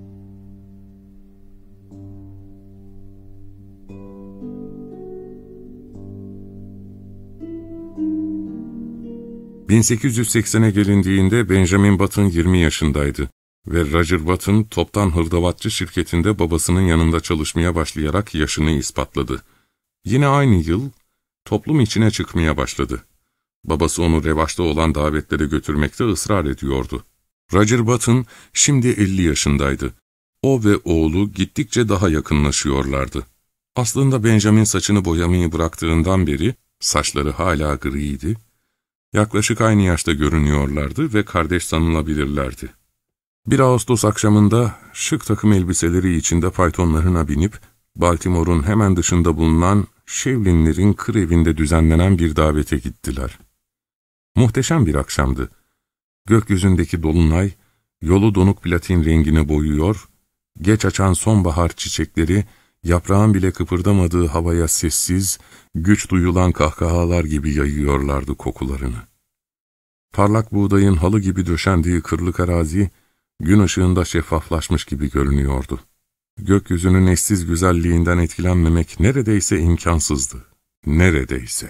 Speaker 1: bin sekiz yüz seksene gelindiğinde Benjamin Button yirmi yaşındaydı ve Roger Button toptan hırdavatçı şirketinde babasının yanında çalışmaya başlayarak yaşını ispatladı. Yine aynı yıl toplum içine çıkmaya başladı. Babası onu revaçta olan davetlere götürmekte ısrar ediyordu. Roger Button şimdi elli yaşındaydı. O ve oğlu gittikçe daha yakınlaşıyorlardı. Aslında Benjamin saçını boyamayı bıraktığından beri saçları hala griydi. Yaklaşık aynı yaşta görünüyorlardı ve kardeş sanılabilirlerdi. Bir Ağustos akşamında şık takım elbiseleri içinde faytonlarına binip Baltimore'un hemen dışında bulunan Shevlin'lerin kır evinde düzenlenen bir davete gittiler. Muhteşem bir akşamdı. Gökyüzündeki dolunay, yolu donuk platin rengine boyuyor, geç açan sonbahar çiçekleri, yaprağın bile kıpırdamadığı havaya sessiz, güç duyulan kahkahalar gibi yayıyorlardı kokularını. Parlak buğdayın halı gibi döşendiği kırlık arazi, gün ışığında şeffaflaşmış gibi görünüyordu. Gökyüzünün eşsiz güzelliğinden etkilenmemek neredeyse imkansızdı. Neredeyse.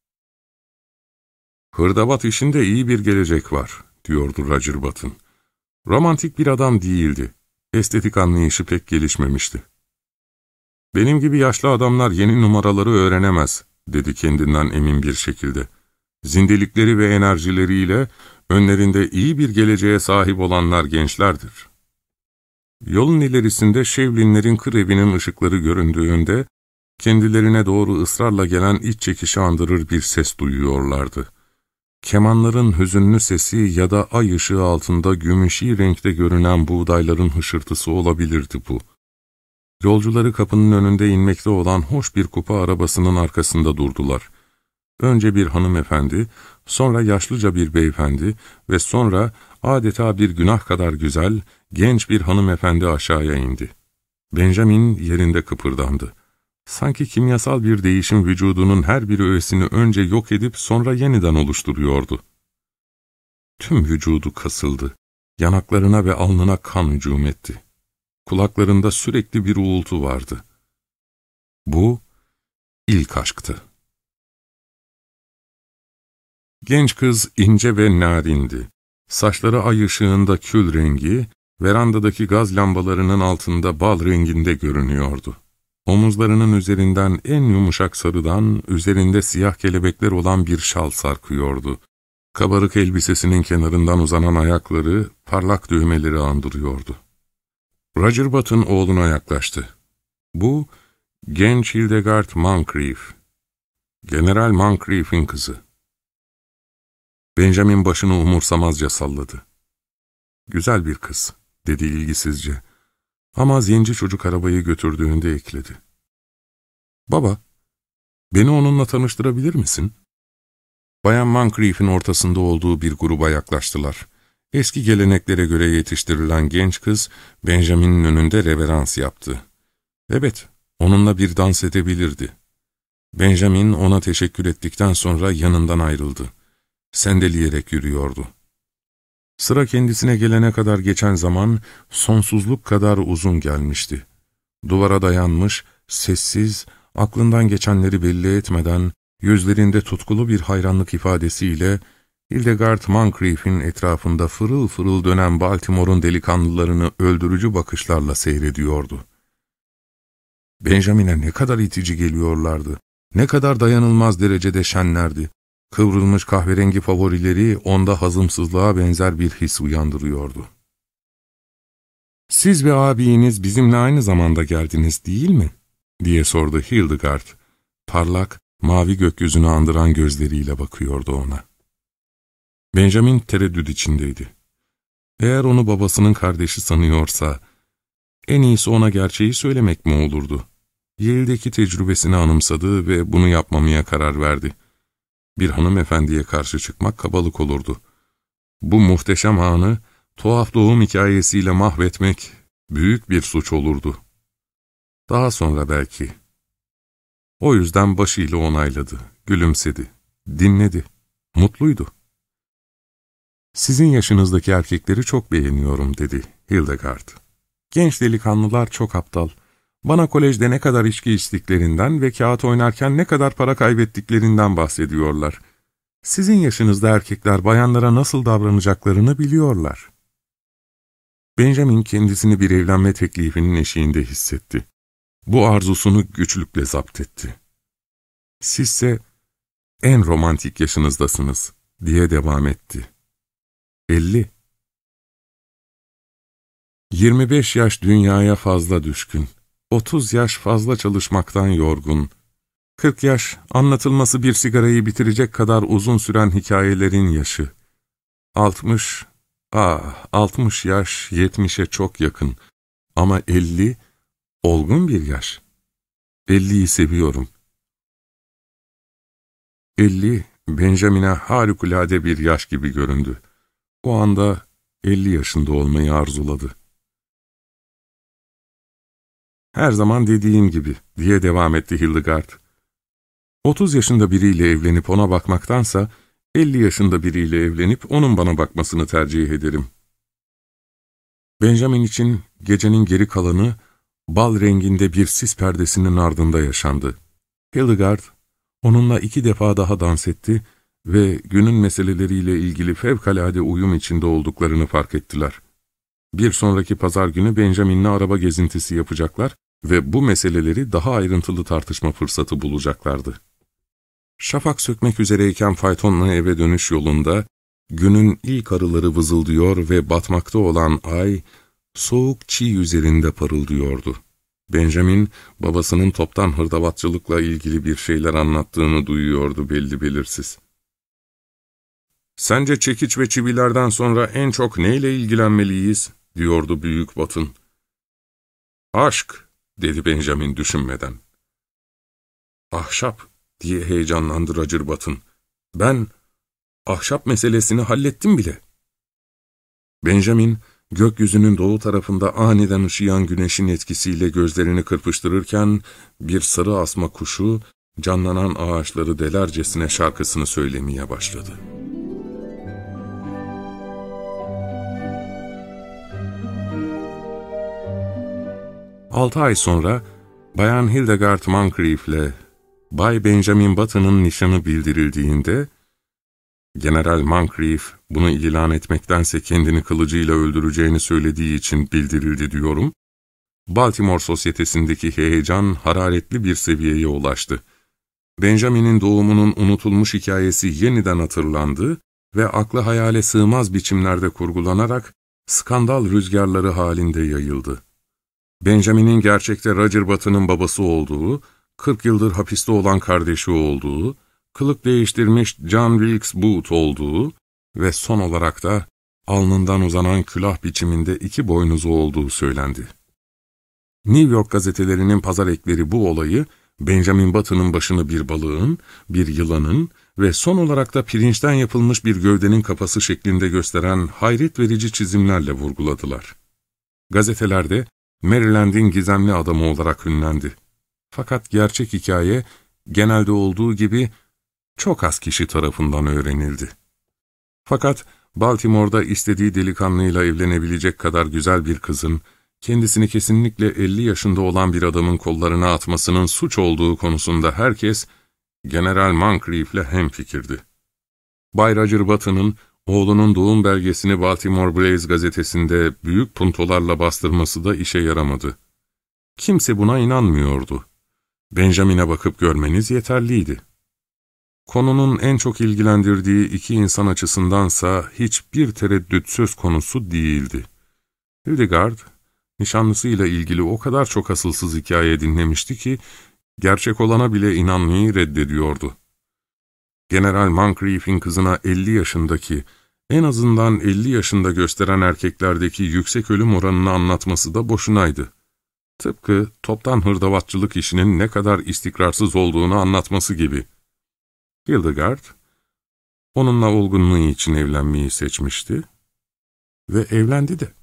Speaker 1: ''Hırdavat işinde iyi bir gelecek var.'' diyordu Roger Button. Romantik bir adam değildi. Estetik anlayışı pek gelişmemişti. ''Benim gibi yaşlı adamlar yeni numaraları öğrenemez.'' dedi kendinden emin bir şekilde. ''Zindelikleri ve enerjileriyle önlerinde iyi bir geleceğe sahip olanlar gençlerdir.'' Yolun ilerisinde Shevlin'lerin kır evinin ışıkları göründüğünde, kendilerine doğru ısrarla gelen iç çekişi andırır bir ses duyuyorlardı. Kemanların hüzünlü sesi ya da ay ışığı altında gümüşi renkte görünen buğdayların hışırtısı olabilirdi bu. Yolcuları kapının önünde inmekte olan hoş bir kupa arabasının arkasında durdular. Önce bir hanımefendi, sonra yaşlıca bir beyefendi ve sonra adeta bir günah kadar güzel, genç bir hanımefendi aşağıya indi. Benjamin yerinde kıpırdandı. Sanki kimyasal bir değişim vücudunun her bir öğesini önce yok edip sonra yeniden oluşturuyordu. Tüm vücudu kasıldı. Yanaklarına ve alnına kan hücum etti. Kulaklarında sürekli bir uğultu vardı. Bu, ilk aşktı. Genç kız ince ve narindi. Saçları ay ışığında kül rengi, verandadaki gaz lambalarının altında bal renginde görünüyordu. Omuzlarının üzerinden en yumuşak sarıdan, üzerinde siyah kelebekler olan bir şal sarkıyordu. Kabarık elbisesinin kenarından uzanan ayakları, parlak düğmeleri andırıyordu. Roger Button oğluna yaklaştı. Bu, genç Hildegard Moncrief, General Moncrief'in kızı. Benjamin başını umursamazca salladı. "Güzel bir kız," dedi ilgisizce. Ama zenci çocuk arabayı götürdüğünde ekledi. "Baba, beni onunla tanıştırabilir misin?" Bayan Moncrief'in ortasında olduğu bir gruba yaklaştılar. Eski geleneklere göre yetiştirilen genç kız, Benjamin'in önünde reverans yaptı. Evet, onunla bir dans edebilirdi. Benjamin ona teşekkür ettikten sonra yanından ayrıldı. Sendeleyerek yürüyordu. Sıra kendisine gelene kadar geçen zaman sonsuzluk kadar uzun gelmişti. Duvara dayanmış, sessiz, aklından geçenleri belli etmeden, yüzlerinde tutkulu bir hayranlık ifadesiyle Hildegard Moncrief'in etrafında fırıl fırıl dönen Baltimore'un delikanlılarını öldürücü bakışlarla seyrediyordu. Benjamin'e ne kadar itici geliyorlardı, ne kadar dayanılmaz derecede şenlerdi. Kıvrılmış kahverengi favorileri onda hazımsızlığa benzer bir his uyandırıyordu. "Siz ve abiniz bizimle aynı zamanda geldiniz değil mi?" diye sordu Hildegard. Parlak, mavi gökyüzünü andıran gözleriyle bakıyordu ona. Benjamin tereddüt içindeydi. Eğer onu babasının kardeşi sanıyorsa, en iyisi ona gerçeği söylemek mi olurdu? Yale'deki tecrübesini anımsadı ve bunu yapmamaya karar verdi. Bir hanımefendiye karşı çıkmak kabalık olurdu. Bu muhteşem anı tuhaf doğum hikayesiyle mahvetmek büyük bir suç olurdu. Daha sonra belki. O yüzden başıyla onayladı, gülümsedi, dinledi, mutluydu. "Sizin yaşınızdaki erkekleri çok beğeniyorum," dedi Hildegard. "Genç delikanlılar çok aptal. Bana kolejde ne kadar içki içtiklerinden ve kağıt oynarken ne kadar para kaybettiklerinden bahsediyorlar. Sizin yaşınızda erkekler bayanlara nasıl davranacaklarını biliyorlar." Benjamin kendisini bir evlenme teklifinin eşiğinde hissetti. Bu arzusunu güçlükle zapt etti. "Sizse en romantik yaşınızdasınız," diye devam etti. Elli. Yirmi beş yaş dünyaya fazla düşkün. Otuz yaş fazla çalışmaktan yorgun. Kırk yaş anlatılması bir sigarayı bitirecek kadar uzun süren hikayelerin yaşı. Altmış, ah, altmış yaş yetmişe çok yakın. Ama elli, olgun bir yaş. Elliyi seviyorum. Elli, Benjamin'e harikulade bir yaş gibi göründü. O anda elli yaşında olmayı arzuladı. "Her zaman dediğim gibi," diye devam etti Hildegard. Otuz yaşında biriyle evlenip ona bakmaktansa, elli yaşında biriyle evlenip onun bana bakmasını tercih ederim. Benjamin için gecenin geri kalanı, bal renginde bir sis perdesinin ardında yaşandı. Hildegard, onunla iki defa daha dans etti ve günün meseleleriyle ilgili fevkalade uyum içinde olduklarını fark ettiler. Bir sonraki pazar günü Benjamin'le araba gezintisi yapacaklar ve bu meseleleri daha ayrıntılı tartışma fırsatı bulacaklardı. Şafak sökmek üzereyken faytonla eve dönüş yolunda, günün ilk arıları vızıldıyor ve batmakta olan ay, soğuk çiğ üzerinde parıldıyordu. Benjamin, babasının toptan hırdavatçılıkla ilgili bir şeyler anlattığını duyuyordu belli belirsiz. "Sence çekiç ve çivilerden sonra en çok neyle ilgilenmeliyiz?" diyordu Büyük Batın. "Aşk," dedi Benjamin düşünmeden. "Ahşap," diye heyecanlandı Roger Button. "Ben ahşap meselesini hallettim bile." Benjamin, gökyüzünün doğu tarafında aniden ışıyan güneşin etkisiyle gözlerini kırpıştırırken, bir sarı asma kuşu, canlanan ağaçları delercesine şarkısını söylemeye başladı. Altı ay sonra Bayan Hildegard Moncrief'le Bay Benjamin Button'ın nişanı bildirildiğinde, General Moncrief bunu ilan etmektense kendini kılıcıyla öldüreceğini söylediği için bildirildi diyorum, Baltimore sosyetesindeki heyecan hararetli bir seviyeye ulaştı. Benjamin'in doğumunun unutulmuş hikayesi yeniden hatırlandı ve akla hayale sığmaz biçimlerde kurgulanarak skandal rüzgarları halinde yayıldı. Benjamin'in gerçekte Roger Button'ın babası olduğu, kırk yıldır hapiste olan kardeşi olduğu, kılık değiştirmiş John Wilkes Booth olduğu ve son olarak da alnından uzanan külah biçiminde iki boynuzu olduğu söylendi. New York gazetelerinin pazar ekleri bu olayı, Benjamin Button'ın başını bir balığın, bir yılanın ve son olarak da pirinçten yapılmış bir gövdenin kafası şeklinde gösteren hayret verici çizimlerle vurguladılar. Gazetelerde Maryland'in gizemli adamı olarak ünlendi. Fakat gerçek hikaye, genelde olduğu gibi, çok az kişi tarafından öğrenildi. Fakat Baltimore'da istediği delikanlıyla evlenebilecek kadar güzel bir kızın, kendisini kesinlikle elli yaşında olan bir adamın kollarına atmasının suç olduğu konusunda herkes, General Moncrief'le hemfikirdi. Bay Roger Button'ın, oğlunun doğum belgesini Baltimore Blaze gazetesinde büyük puntolarla bastırması da işe yaramadı. Kimse buna inanmıyordu. Benjamin'e bakıp görmeniz yeterliydi. Konunun en çok ilgilendirdiği iki insan açısındansa hiçbir tereddüt söz konusu değildi. Hildegard, nişanlısıyla ilgili o kadar çok asılsız hikaye dinlemişti ki, gerçek olana bile inanmayı reddediyordu. General Moncrief'in kızına elli yaşındaki, en azından elli yaşında gösteren erkeklerdeki yüksek ölüm oranını anlatması da boşunaydı. Tıpkı toptan hırdavatçılık işinin ne kadar istikrarsız olduğunu anlatması gibi. Hildegard, onunla olgunluğu için evlenmeyi seçmişti ve evlendi de.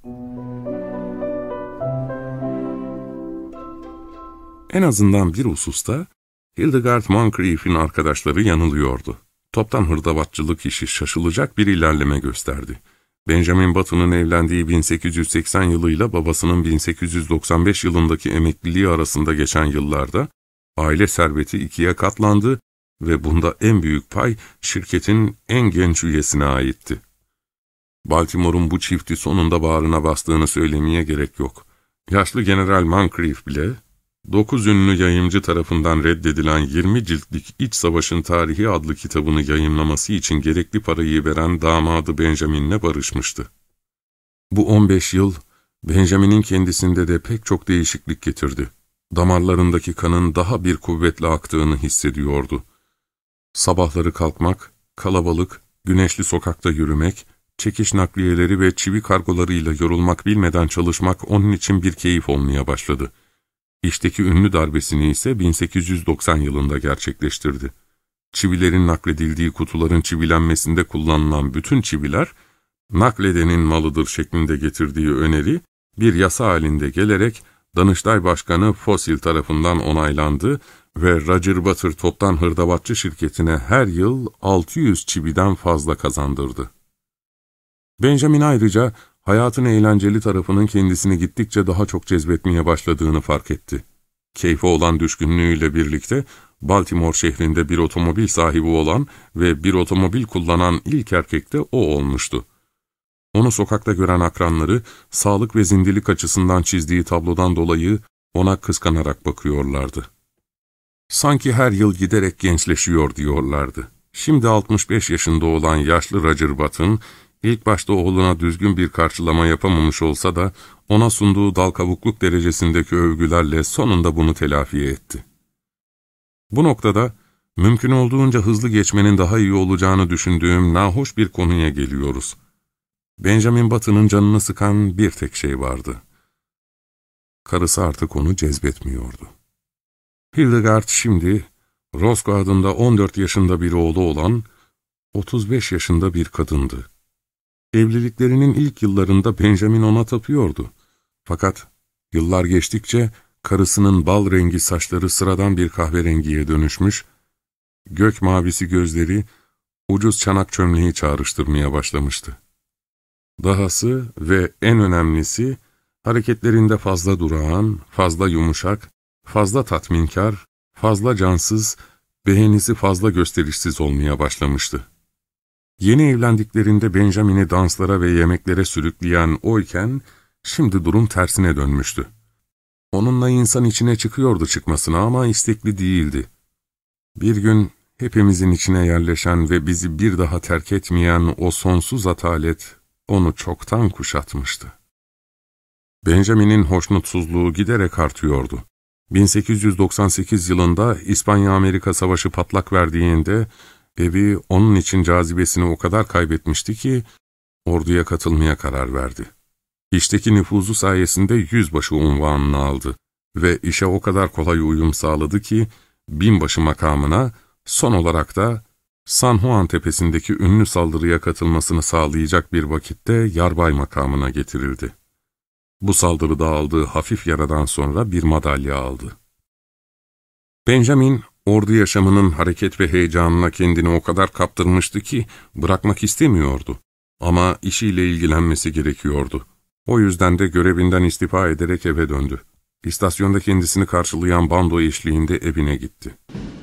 Speaker 1: En azından bir hususta Hildegard Moncrief'in arkadaşları yanılıyordu. Toptan hırdavatçılık işi şaşılacak bir ilerleme gösterdi. Benjamin Button'ın evlendiği bin sekiz yüz seksen yılıyla babasının bin sekiz yüz doksan beş yılındaki emekliliği arasında geçen yıllarda aile serveti ikiye katlandı ve bunda en büyük pay şirketin en genç üyesine aitti. Baltimore'un bu çifti sonunda bağrına bastığını söylemeye gerek yok. Yaşlı General Moncrief bile, dokuz ünlü yayımcı tarafından reddedilen yirmi ciltlik İç Savaşın Tarihi adlı kitabını yayımlaması için gerekli parayı veren damadı Benjamin'le barışmıştı. Bu on beş yıl, Benjamin'in kendisinde de pek çok değişiklik getirdi. Damarlarındaki kanın daha bir kuvvetle aktığını hissediyordu. Sabahları kalkmak, kalabalık, güneşli sokakta yürümek, çekiş nakliyeleri ve çivi kargolarıyla yorulmak bilmeden çalışmak onun için bir keyif olmaya başladı. İşteki ünlü darbesini ise bin sekiz yüz doksan yılında gerçekleştirdi. Çivilerin nakledildiği kutuların çivilenmesinde kullanılan bütün çiviler, nakledenin malıdır şeklinde getirdiği öneri, bir yasa halinde gelerek Danıştay Başkanı Fossil tarafından onaylandı ve Roger Button toptan hırdavatçı şirketine her yıl altı yüz çividen fazla kazandırdı. Benjamin ayrıca, hayatın eğlenceli tarafının kendisini gittikçe daha çok cezbetmeye başladığını fark etti. Keyfe olan düşkünlüğüyle birlikte Baltimore şehrinde bir otomobil sahibi olan ve bir otomobil kullanan ilk erkek de o olmuştu. Onu sokakta gören akranları, sağlık ve zindelik açısından çizdiği tablodan dolayı ona kıskanarak bakıyorlardı. Sanki her yıl giderek gençleşiyor diyorlardı. Şimdi altmış beş yaşında olan yaşlı Roger Button, İlk başta oğluna düzgün bir karşılama yapamamış olsa da, ona sunduğu dal kavukluk derecesindeki övgülerle sonunda bunu telafi etti. Bu noktada, mümkün olduğunca hızlı geçmenin daha iyi olacağını düşündüğüm nahoş bir konuya geliyoruz. Benjamin Button'ın canını sıkan bir tek şey vardı. Karısı artık onu cezbetmiyordu. Hildegard şimdi, Roscoe adında on dört yaşında bir oğlu olan, otuz beş yaşında bir kadındı. Evliliklerinin ilk yıllarında Benjamin ona tapıyordu. Fakat yıllar geçtikçe karısının bal rengi saçları sıradan bir kahverengiye dönüşmüş, gök mavisi gözleri ucuz çanak çömleği çağrıştırmaya başlamıştı. Dahası ve en önemlisi, Hareketlerinde fazla durağan, fazla yumuşak, fazla tatminkar, fazla cansız, beğenisi fazla gösterişsiz olmaya başlamıştı. Yeni evlendiklerinde Benjamin'i danslara ve yemeklere sürükleyen oyken, şimdi durum tersine dönmüştü. Onunla insan içine çıkıyordu çıkmasına ama istekli değildi. Bir gün hepimizin içine yerleşen ve bizi bir daha terk etmeyen o sonsuz atalet onu çoktan kuşatmıştı. Benjamin'in hoşnutsuzluğu giderek artıyordu. bin sekiz yüz doksan sekiz yılında İspanya-Amerika Savaşı patlak verdiğinde evi onun için cazibesini o kadar kaybetmişti ki orduya katılmaya karar verdi. İşteki nüfuzu sayesinde yüzbaşı unvanını aldı ve işe o kadar kolay uyum sağladı ki binbaşı makamına, son olarak da San Juan tepesindeki ünlü saldırıya katılmasını sağlayacak bir vakitte yarbay makamına getirildi. Bu saldırıda aldığı hafif yaradan sonra bir madalya aldı. Benjamin, ordu yaşamının hareket ve heyecanına kendini o kadar kaptırmıştı ki bırakmak istemiyordu. Ama işiyle ilgilenmesi gerekiyordu. O yüzden de görevinden istifa ederek eve döndü. İstasyonda kendisini karşılayan bando eşliğinde evine gitti.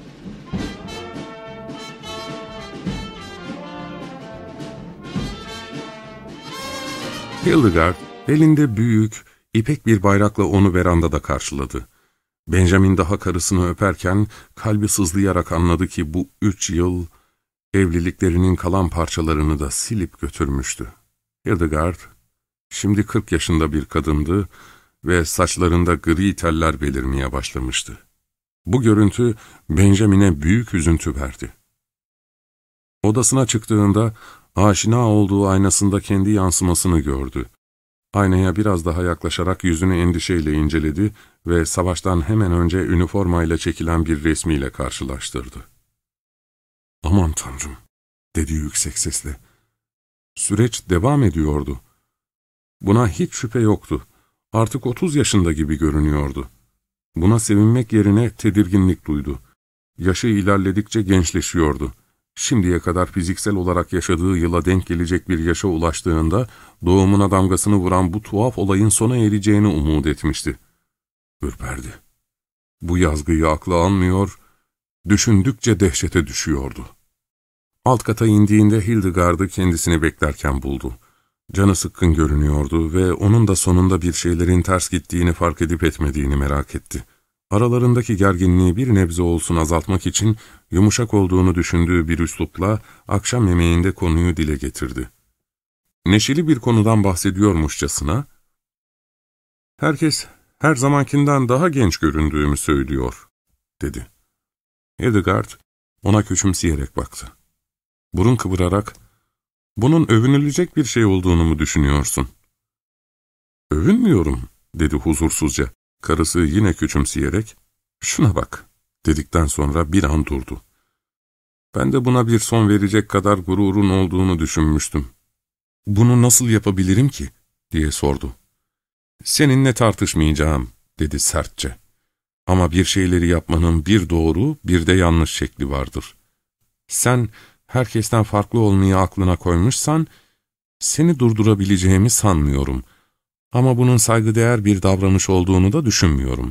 Speaker 1: Hildegard, elinde büyük, ipek bir bayrakla onu verandada karşıladı. Benjamin daha karısını öperken kalbi sızlayarak anladı ki bu üç yıl evliliklerinin kalan parçalarını da silip götürmüştü. Hildegard, şimdi kırk yaşında bir kadındı ve saçlarında gri teller belirmeye başlamıştı. Bu görüntü Benjamin'e büyük üzüntü verdi. Odasına çıktığında aşina olduğu aynasında kendi yansımasını gördü. Aynaya biraz daha yaklaşarak yüzünü endişeyle inceledi ve savaştan hemen önce üniformayla çekilen bir resmiyle karşılaştırdı. ''Aman Tanrım'' dedi yüksek sesle. Süreç devam ediyordu. Buna hiç şüphe yoktu. Artık otuz yaşında gibi görünüyordu. Buna sevinmek yerine tedirginlik duydu. Yaşı ilerledikçe gençleşiyordu. Şimdiye kadar fiziksel olarak yaşadığı yıla denk gelecek bir yaşa ulaştığında doğumuna damgasını vuran bu tuhaf olayın sona ereceğini umut etmişti. Ürperdi. Bu yazgıyı akla almıyor, düşündükçe dehşete düşüyordu. Alt kata indiğinde Hildegard'ı kendisini beklerken buldu. Canı sıkkın görünüyordu ve onun da sonunda bir şeylerin ters gittiğini fark edip etmediğini merak etti. Aralarındaki gerginliği bir nebze olsun azaltmak için yumuşak olduğunu düşündüğü bir üslupla akşam yemeğinde konuyu dile getirdi. Neşeli bir konudan bahsediyormuşçasına, ''Herkes her zamankinden daha genç göründüğümü söylüyor.'' dedi. Hildegard ona küçümseyerek baktı. Burun kıvırarak, ''Bunun övünülecek bir şey olduğunu mu düşünüyorsun?'' ''Övünmüyorum.'' dedi huzursuzca. Karısı yine küçümseyerek, ''Şuna bak.'' dedikten sonra bir an durdu. ''Ben de buna bir son verecek kadar gururun olduğunu düşünmüştüm. Bunu nasıl yapabilirim ki?'' diye sordu. ''Seninle tartışmayacağım.'' dedi sertçe. ''Ama bir şeyleri yapmanın bir doğru, bir de yanlış şekli vardır. Sen herkesten farklı olmayı aklına koymuşsan, seni durdurabileceğimi sanmıyorum. Ama bunun saygıdeğer bir davranış olduğunu da düşünmüyorum.''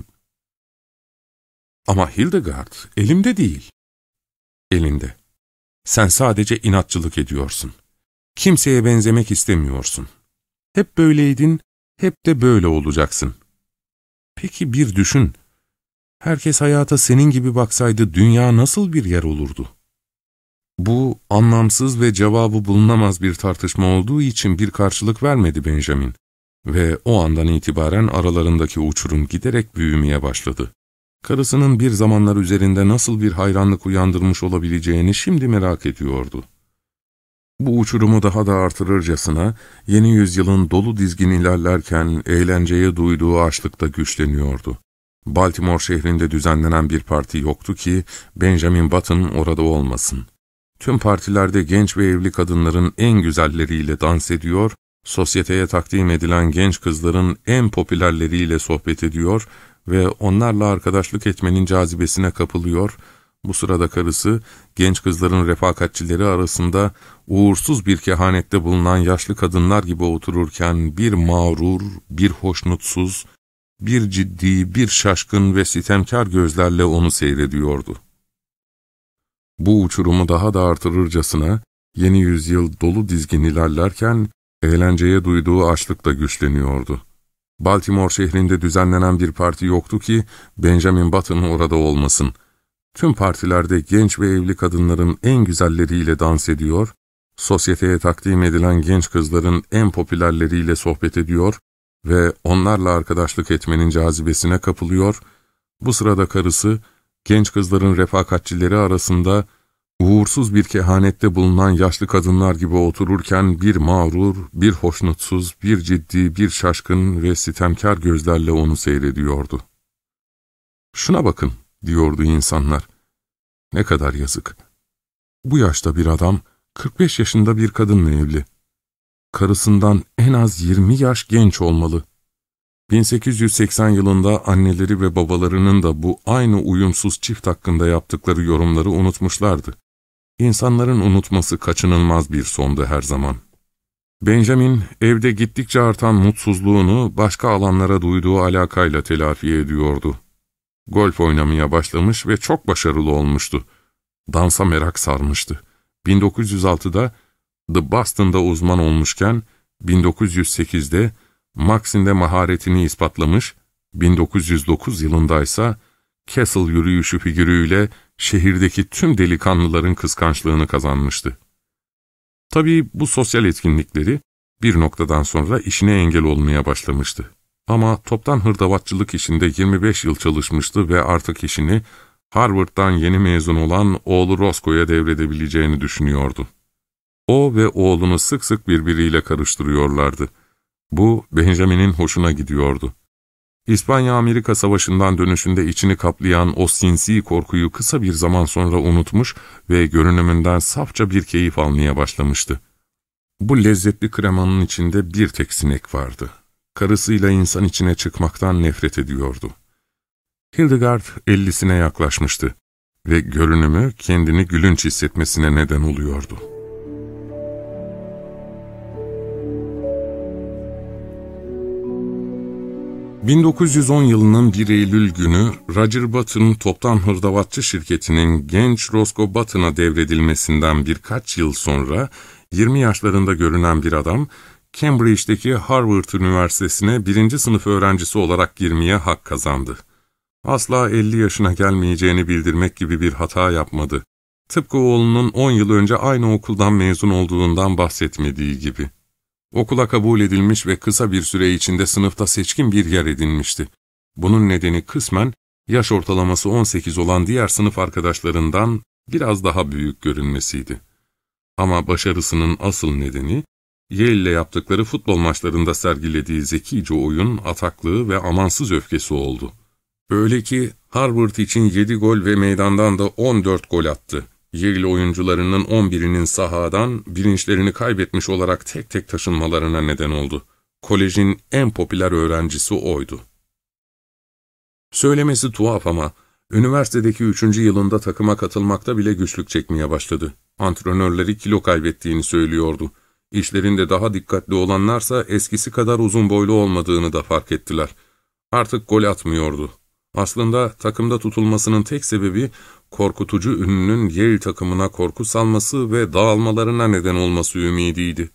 Speaker 1: ''Ama Hildegard, elimde değil.'' ''Elinde. Sen sadece inatçılık ediyorsun. Kimseye benzemek istemiyorsun. Hep böyleydin, hep de böyle olacaksın. Peki bir düşün. Herkes hayata senin gibi baksaydı dünya nasıl bir yer olurdu?'' Bu, anlamsız ve cevabı bulunamaz bir tartışma olduğu için bir karşılık vermedi Benjamin. Ve o andan itibaren aralarındaki uçurum giderek büyümeye başladı. Karısının bir zamanlar üzerinde nasıl bir hayranlık uyandırmış olabileceğini şimdi merak ediyordu. Bu uçurumu daha da artırırcasına, yeni yüzyılın dolu dizgin ilerlerken eğlenceye duyduğu açlıkta güçleniyordu. Baltimore şehrinde düzenlenen bir parti yoktu ki Benjamin Button orada olmasın. Tüm partilerde genç ve evli kadınların en güzelleriyle dans ediyor, sosyeteye takdim edilen genç kızların en popülerleriyle sohbet ediyor ve onlarla arkadaşlık etmenin cazibesine kapılıyor, Bu sırada karısı, genç kızların refakatçileri arasında uğursuz bir kehanette bulunan yaşlı kadınlar gibi otururken bir mağrur, bir hoşnutsuz, bir ciddi, bir şaşkın ve sitemkar gözlerle onu seyrediyordu. Bu uçurumu daha da artırırcasına, yeni yüzyıl dolu dizgin ilerlerken, eğlenceye duyduğu açlık da güçleniyordu. Baltimore şehrinde düzenlenen bir parti yoktu ki, Benjamin Button orada olmasın. Tüm partilerde genç ve evli kadınların en güzelleriyle dans ediyor, sosyeteye takdim edilen genç kızların en popülerleriyle sohbet ediyor ve onlarla arkadaşlık etmenin cazibesine kapılıyor. Bu sırada karısı, genç kızların refakatçileri arasında uğursuz bir kehanette bulunan yaşlı kadınlar gibi otururken bir mağrur, bir hoşnutsuz, bir ciddi, bir şaşkın ve sitemkar gözlerle onu seyrediyordu. "Şuna bakın," diyordu insanlar. "Ne kadar yazık. Bu yaşta bir adam, kırk beş yaşında bir kadınla evli. Karısından en az yirmi yaş genç olmalı." bin sekiz yüz seksen yılında anneleri ve babalarının da bu aynı uyumsuz çift hakkında yaptıkları yorumları unutmuşlardı. İnsanların unutması kaçınılmaz bir sondu her zaman. Benjamin, evde gittikçe artan mutsuzluğunu başka alanlara duyduğu alakayla telafi ediyordu. Golf oynamaya başlamış ve çok başarılı olmuştu. Dansa merak sarmıştı. bin dokuz yüz altıda The Boston'da uzman olmuşken, bin dokuz yüz sekizde Maxim'de maharetini ispatlamış, bin dokuz yüz dokuz yılındaysa Castle yürüyüşü figürüyle şehirdeki tüm delikanlıların kıskançlığını kazanmıştı. Tabii bu sosyal etkinlikleri bir noktadan sonra işine engel olmaya başlamıştı. Ama toptan hırdavatçılık işinde yirmi beş yıl çalışmıştı ve artık işini Harvard'dan yeni mezun olan oğlu Roscoe'ya devredebileceğini düşünüyordu. O ve oğlunu sık sık birbiriyle karıştırıyorlardı. Bu, Benjamin'in hoşuna gidiyordu. İspanya-Amerika Savaşı'ndan dönüşünde içini kaplayan o sinsi korkuyu kısa bir zaman sonra unutmuş ve görünümünden safça bir keyif almaya başlamıştı. Bu lezzetli kremanın içinde bir tek sinek vardı. Karısıyla insan içine çıkmaktan nefret ediyordu. Hildegard ellisine yaklaşmıştı ve görünümü kendini gülünç hissetmesine neden oluyordu. bin dokuz yüz on yılının bir Eylül günü Roger Button toptan hırdavatçı şirketinin genç Roscoe Button'a devredilmesinden birkaç yıl sonra yirmi yaşlarında görünen bir adam, Cambridge'deki Harvard Üniversitesi'ne birinci sınıf öğrencisi olarak girmeye hak kazandı. Asla elli yaşına gelmeyeceğini bildirmek gibi bir hata yapmadı. Tıpkı oğlunun on yıl önce aynı okuldan mezun olduğundan bahsetmediği gibi. Okula kabul edilmiş ve kısa bir süre içinde sınıfta seçkin bir yer edinmişti. Bunun nedeni kısmen yaş ortalaması on sekiz olan diğer sınıf arkadaşlarından biraz daha büyük görünmesiydi. Ama başarısının asıl nedeni, Yale ile yaptıkları futbol maçlarında sergilediği zekice oyun, ataklığı ve amansız öfkesi oldu. Öyle ki Harvard için yedi gol ve meydandan da on dört gol attı. Yale oyuncularının on birinin sahadan bilinçlerini kaybetmiş olarak tek tek taşınmalarına neden oldu. Kolejin en popüler öğrencisi oydu. Söylemesi tuhaf ama üniversitedeki üçüncü yılında takıma katılmakta bile güçlük çekmeye başladı. Antrenörleri kilo kaybettiğini söylüyordu. İşlerinde daha dikkatli olanlarsa eskisi kadar uzun boylu olmadığını da fark ettiler. Artık gol atmıyordu. Aslında takımda tutulmasının tek sebebi korkutucu ünlünün Yale takımına korku salması ve dağılmalarına neden olması ümidiydi.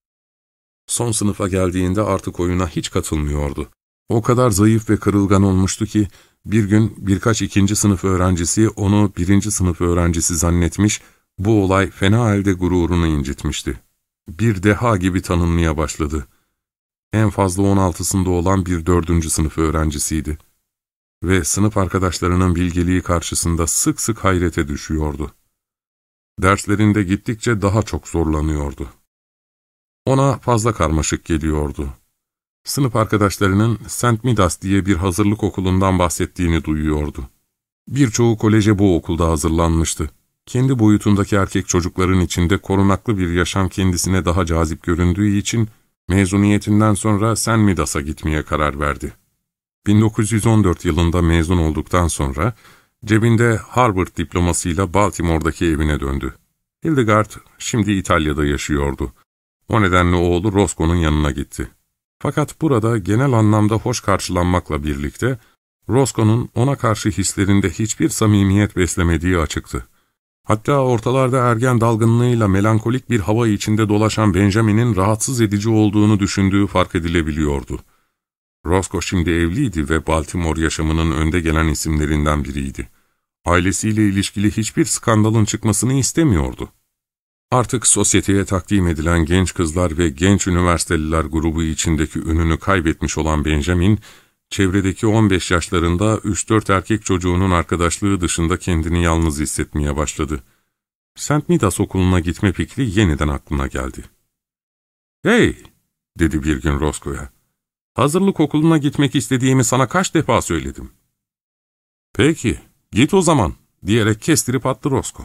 Speaker 1: Son sınıfa geldiğinde artık oyuna hiç katılmıyordu. O kadar zayıf ve kırılgan olmuştu ki bir gün birkaç ikinci sınıf öğrencisi onu birinci sınıf öğrencisi zannetmiş, bu olay fena halde gururunu incitmişti. Bir deha gibi tanınmaya başladı. En fazla on altısında olan bir dördüncü sınıf öğrencisiydi. Ve sınıf arkadaşlarının bilgeliği karşısında sık sık hayrete düşüyordu. Derslerinde gittikçe daha çok zorlanıyordu. Ona fazla karmaşık geliyordu. Sınıf arkadaşlarının Saint Midas diye bir hazırlık okulundan bahsettiğini duyuyordu. Birçoğu koleje bu okulda hazırlanmıştı. Kendi boyutundaki erkek çocukların içinde korunaklı bir yaşam kendisine daha cazip göründüğü için mezuniyetinden sonra Saint Midas'a gitmeye karar verdi. bin dokuz yüz on dört yılında mezun olduktan sonra Cebinde Harvard diplomasıyla Baltimore'daki evine döndü. Hildegard şimdi İtalya'da yaşıyordu. O nedenle oğlu Roscoe'nun yanına gitti. Fakat burada genel anlamda hoş karşılanmakla birlikte Roscoe'nun ona karşı hislerinde hiçbir samimiyet beslemediği açıktı. Hatta ortalarda ergen dalgınlığıyla melankolik bir hava içinde dolaşan Benjamin'in rahatsız edici olduğunu düşündüğü fark edilebiliyordu. Roscoe şimdi evliydi ve Baltimore yaşamının önde gelen isimlerinden biriydi. Ailesiyle ilişkili hiçbir skandalın çıkmasını istemiyordu. Artık sosyeteye takdim edilen genç kızlar ve genç üniversiteliler grubu içindeki ününü kaybetmiş olan Benjamin, çevredeki on beş yaşlarında üç dört erkek çocuğunun arkadaşlığı dışında kendini yalnız hissetmeye başladı. Saint Midas okuluna gitme fikri yeniden aklına geldi. ''Hey!'' dedi bir gün Roscoe'ya. ''Hazırlık okuluna gitmek istediğimi sana kaç defa söyledim.'' ''Peki, git o zaman.'' diyerek kestirip attı Roscoe.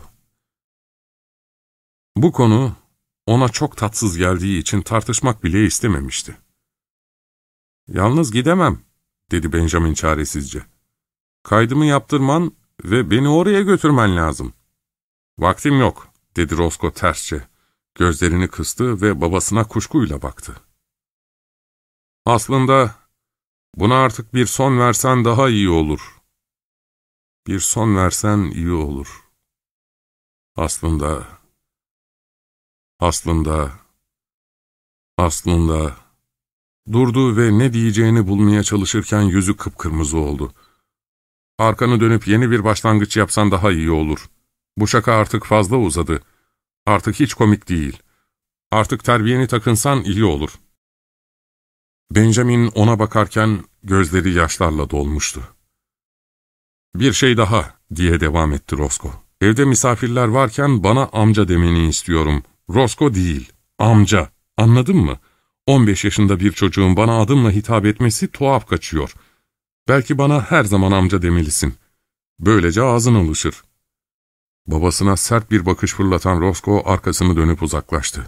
Speaker 1: Bu konu ona çok tatsız geldiği için tartışmak bile istememişti. ''Yalnız gidemem.'' dedi Benjamin çaresizce. ''Kaydımı yaptırman ve beni oraya götürmen lazım.'' ''Vaktim yok.'' dedi Roscoe tersçe. Gözlerini kıstı ve babasına kuşkuyla baktı. ''Aslında buna artık bir son versen daha iyi olur. Bir son versen iyi olur. Aslında, aslında, aslında...'' Durdu ve ne diyeceğini bulmaya çalışırken yüzü kıpkırmızı oldu. ''Arkanı dönüp yeni bir başlangıç yapsan daha iyi olur. Bu şaka artık fazla uzadı. Artık hiç komik değil. Artık terbiyeni takınsan iyi olur.'' Benjamin ona bakarken gözleri yaşlarla dolmuştu. ''Bir şey daha.'' diye devam etti Roscoe. ''Evde misafirler varken bana amca demeni istiyorum. Roscoe değil, amca. Anladın mı? on beş yaşında bir çocuğun bana adımla hitap etmesi tuhaf kaçıyor. Belki bana her zaman amca demelisin. Böylece ağzın alışır.'' Babasına sert bir bakış fırlatan Roscoe arkasını dönüp uzaklaştı.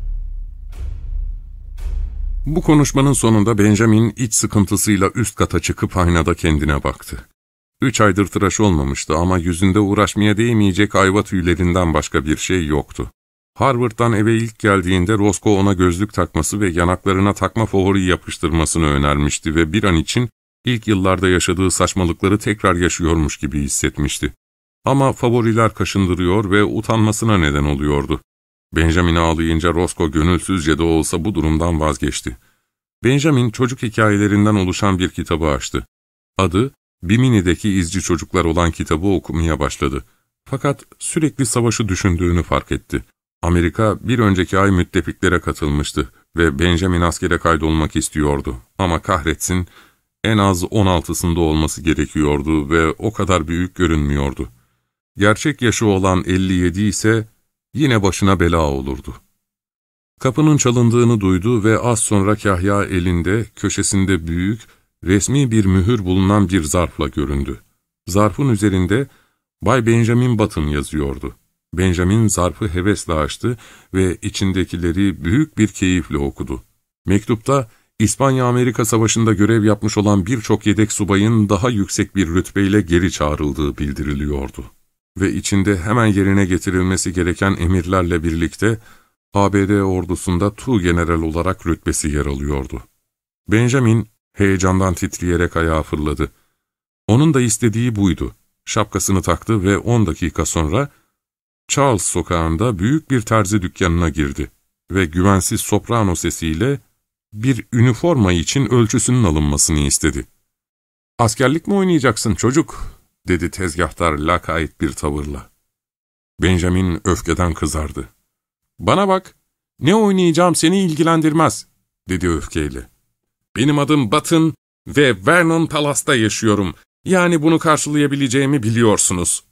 Speaker 1: Bu konuşmanın sonunda Benjamin iç sıkıntısıyla üst kata çıkıp aynada kendine baktı. Üç aydır tıraş olmamıştı ama yüzünde uğraşmaya değmeyecek ayva tüylerinden başka bir şey yoktu. Harvard'dan eve ilk geldiğinde Roscoe ona gözlük takması ve yanaklarına takma favori yapıştırmasını önermişti ve bir an için ilk yıllarda yaşadığı saçmalıkları tekrar yaşıyormuş gibi hissetmişti. Ama favoriler kaşındırıyor ve utanmasına neden oluyordu. Benjamin ağlayınca Roscoe gönülsüzce de olsa bu durumdan vazgeçti. Benjamin çocuk hikayelerinden oluşan bir kitabı açtı. Adı Bimini'deki izci çocuklar olan kitabı okumaya başladı. Fakat sürekli savaşı düşündüğünü fark etti. Amerika bir önceki ay müttefiklere katılmıştı ve Benjamin askere kaydolmak istiyordu. Ama kahretsin, en az on altısında olması gerekiyordu ve o kadar büyük görünmüyordu. Gerçek yaşı olan elli yedi ise yine başına bela olurdu. Kapının çalındığını duydu ve az sonra Kahya elinde, köşesinde büyük, resmi bir mühür bulunan bir zarfla göründü. Zarfın üzerinde Bay Benjamin Button yazıyordu. Benjamin zarfı hevesle açtı ve içindekileri büyük bir keyifle okudu. Mektupta İspanya-Amerika Savaşı'nda görev yapmış olan birçok yedek subayın daha yüksek bir rütbeyle geri çağrıldığı bildiriliyordu. Ve içinde hemen yerine getirilmesi gereken emirlerle birlikte A B D ordusunda tuğgeneral olarak rütbesi yer alıyordu. Benjamin heyecandan titreyerek ayağa fırladı. Onun da istediği buydu. Şapkasını taktı ve on dakika sonra Charles sokağında büyük bir terzi dükkanına girdi ve güvensiz soprano sesiyle bir üniforma için ölçüsünün alınmasını istedi. ''Askerlik mi oynayacaksın çocuk?'' dedi tezgahtar lakayt bir tavırla. Benjamin öfkeden kızardı. ''Bana bak, ne oynayacağım seni ilgilendirmez.'' dedi öfkeyle. ''Benim adım Button ve Vernon Palace'ta yaşıyorum. Yani bunu karşılayabileceğimi biliyorsunuz.''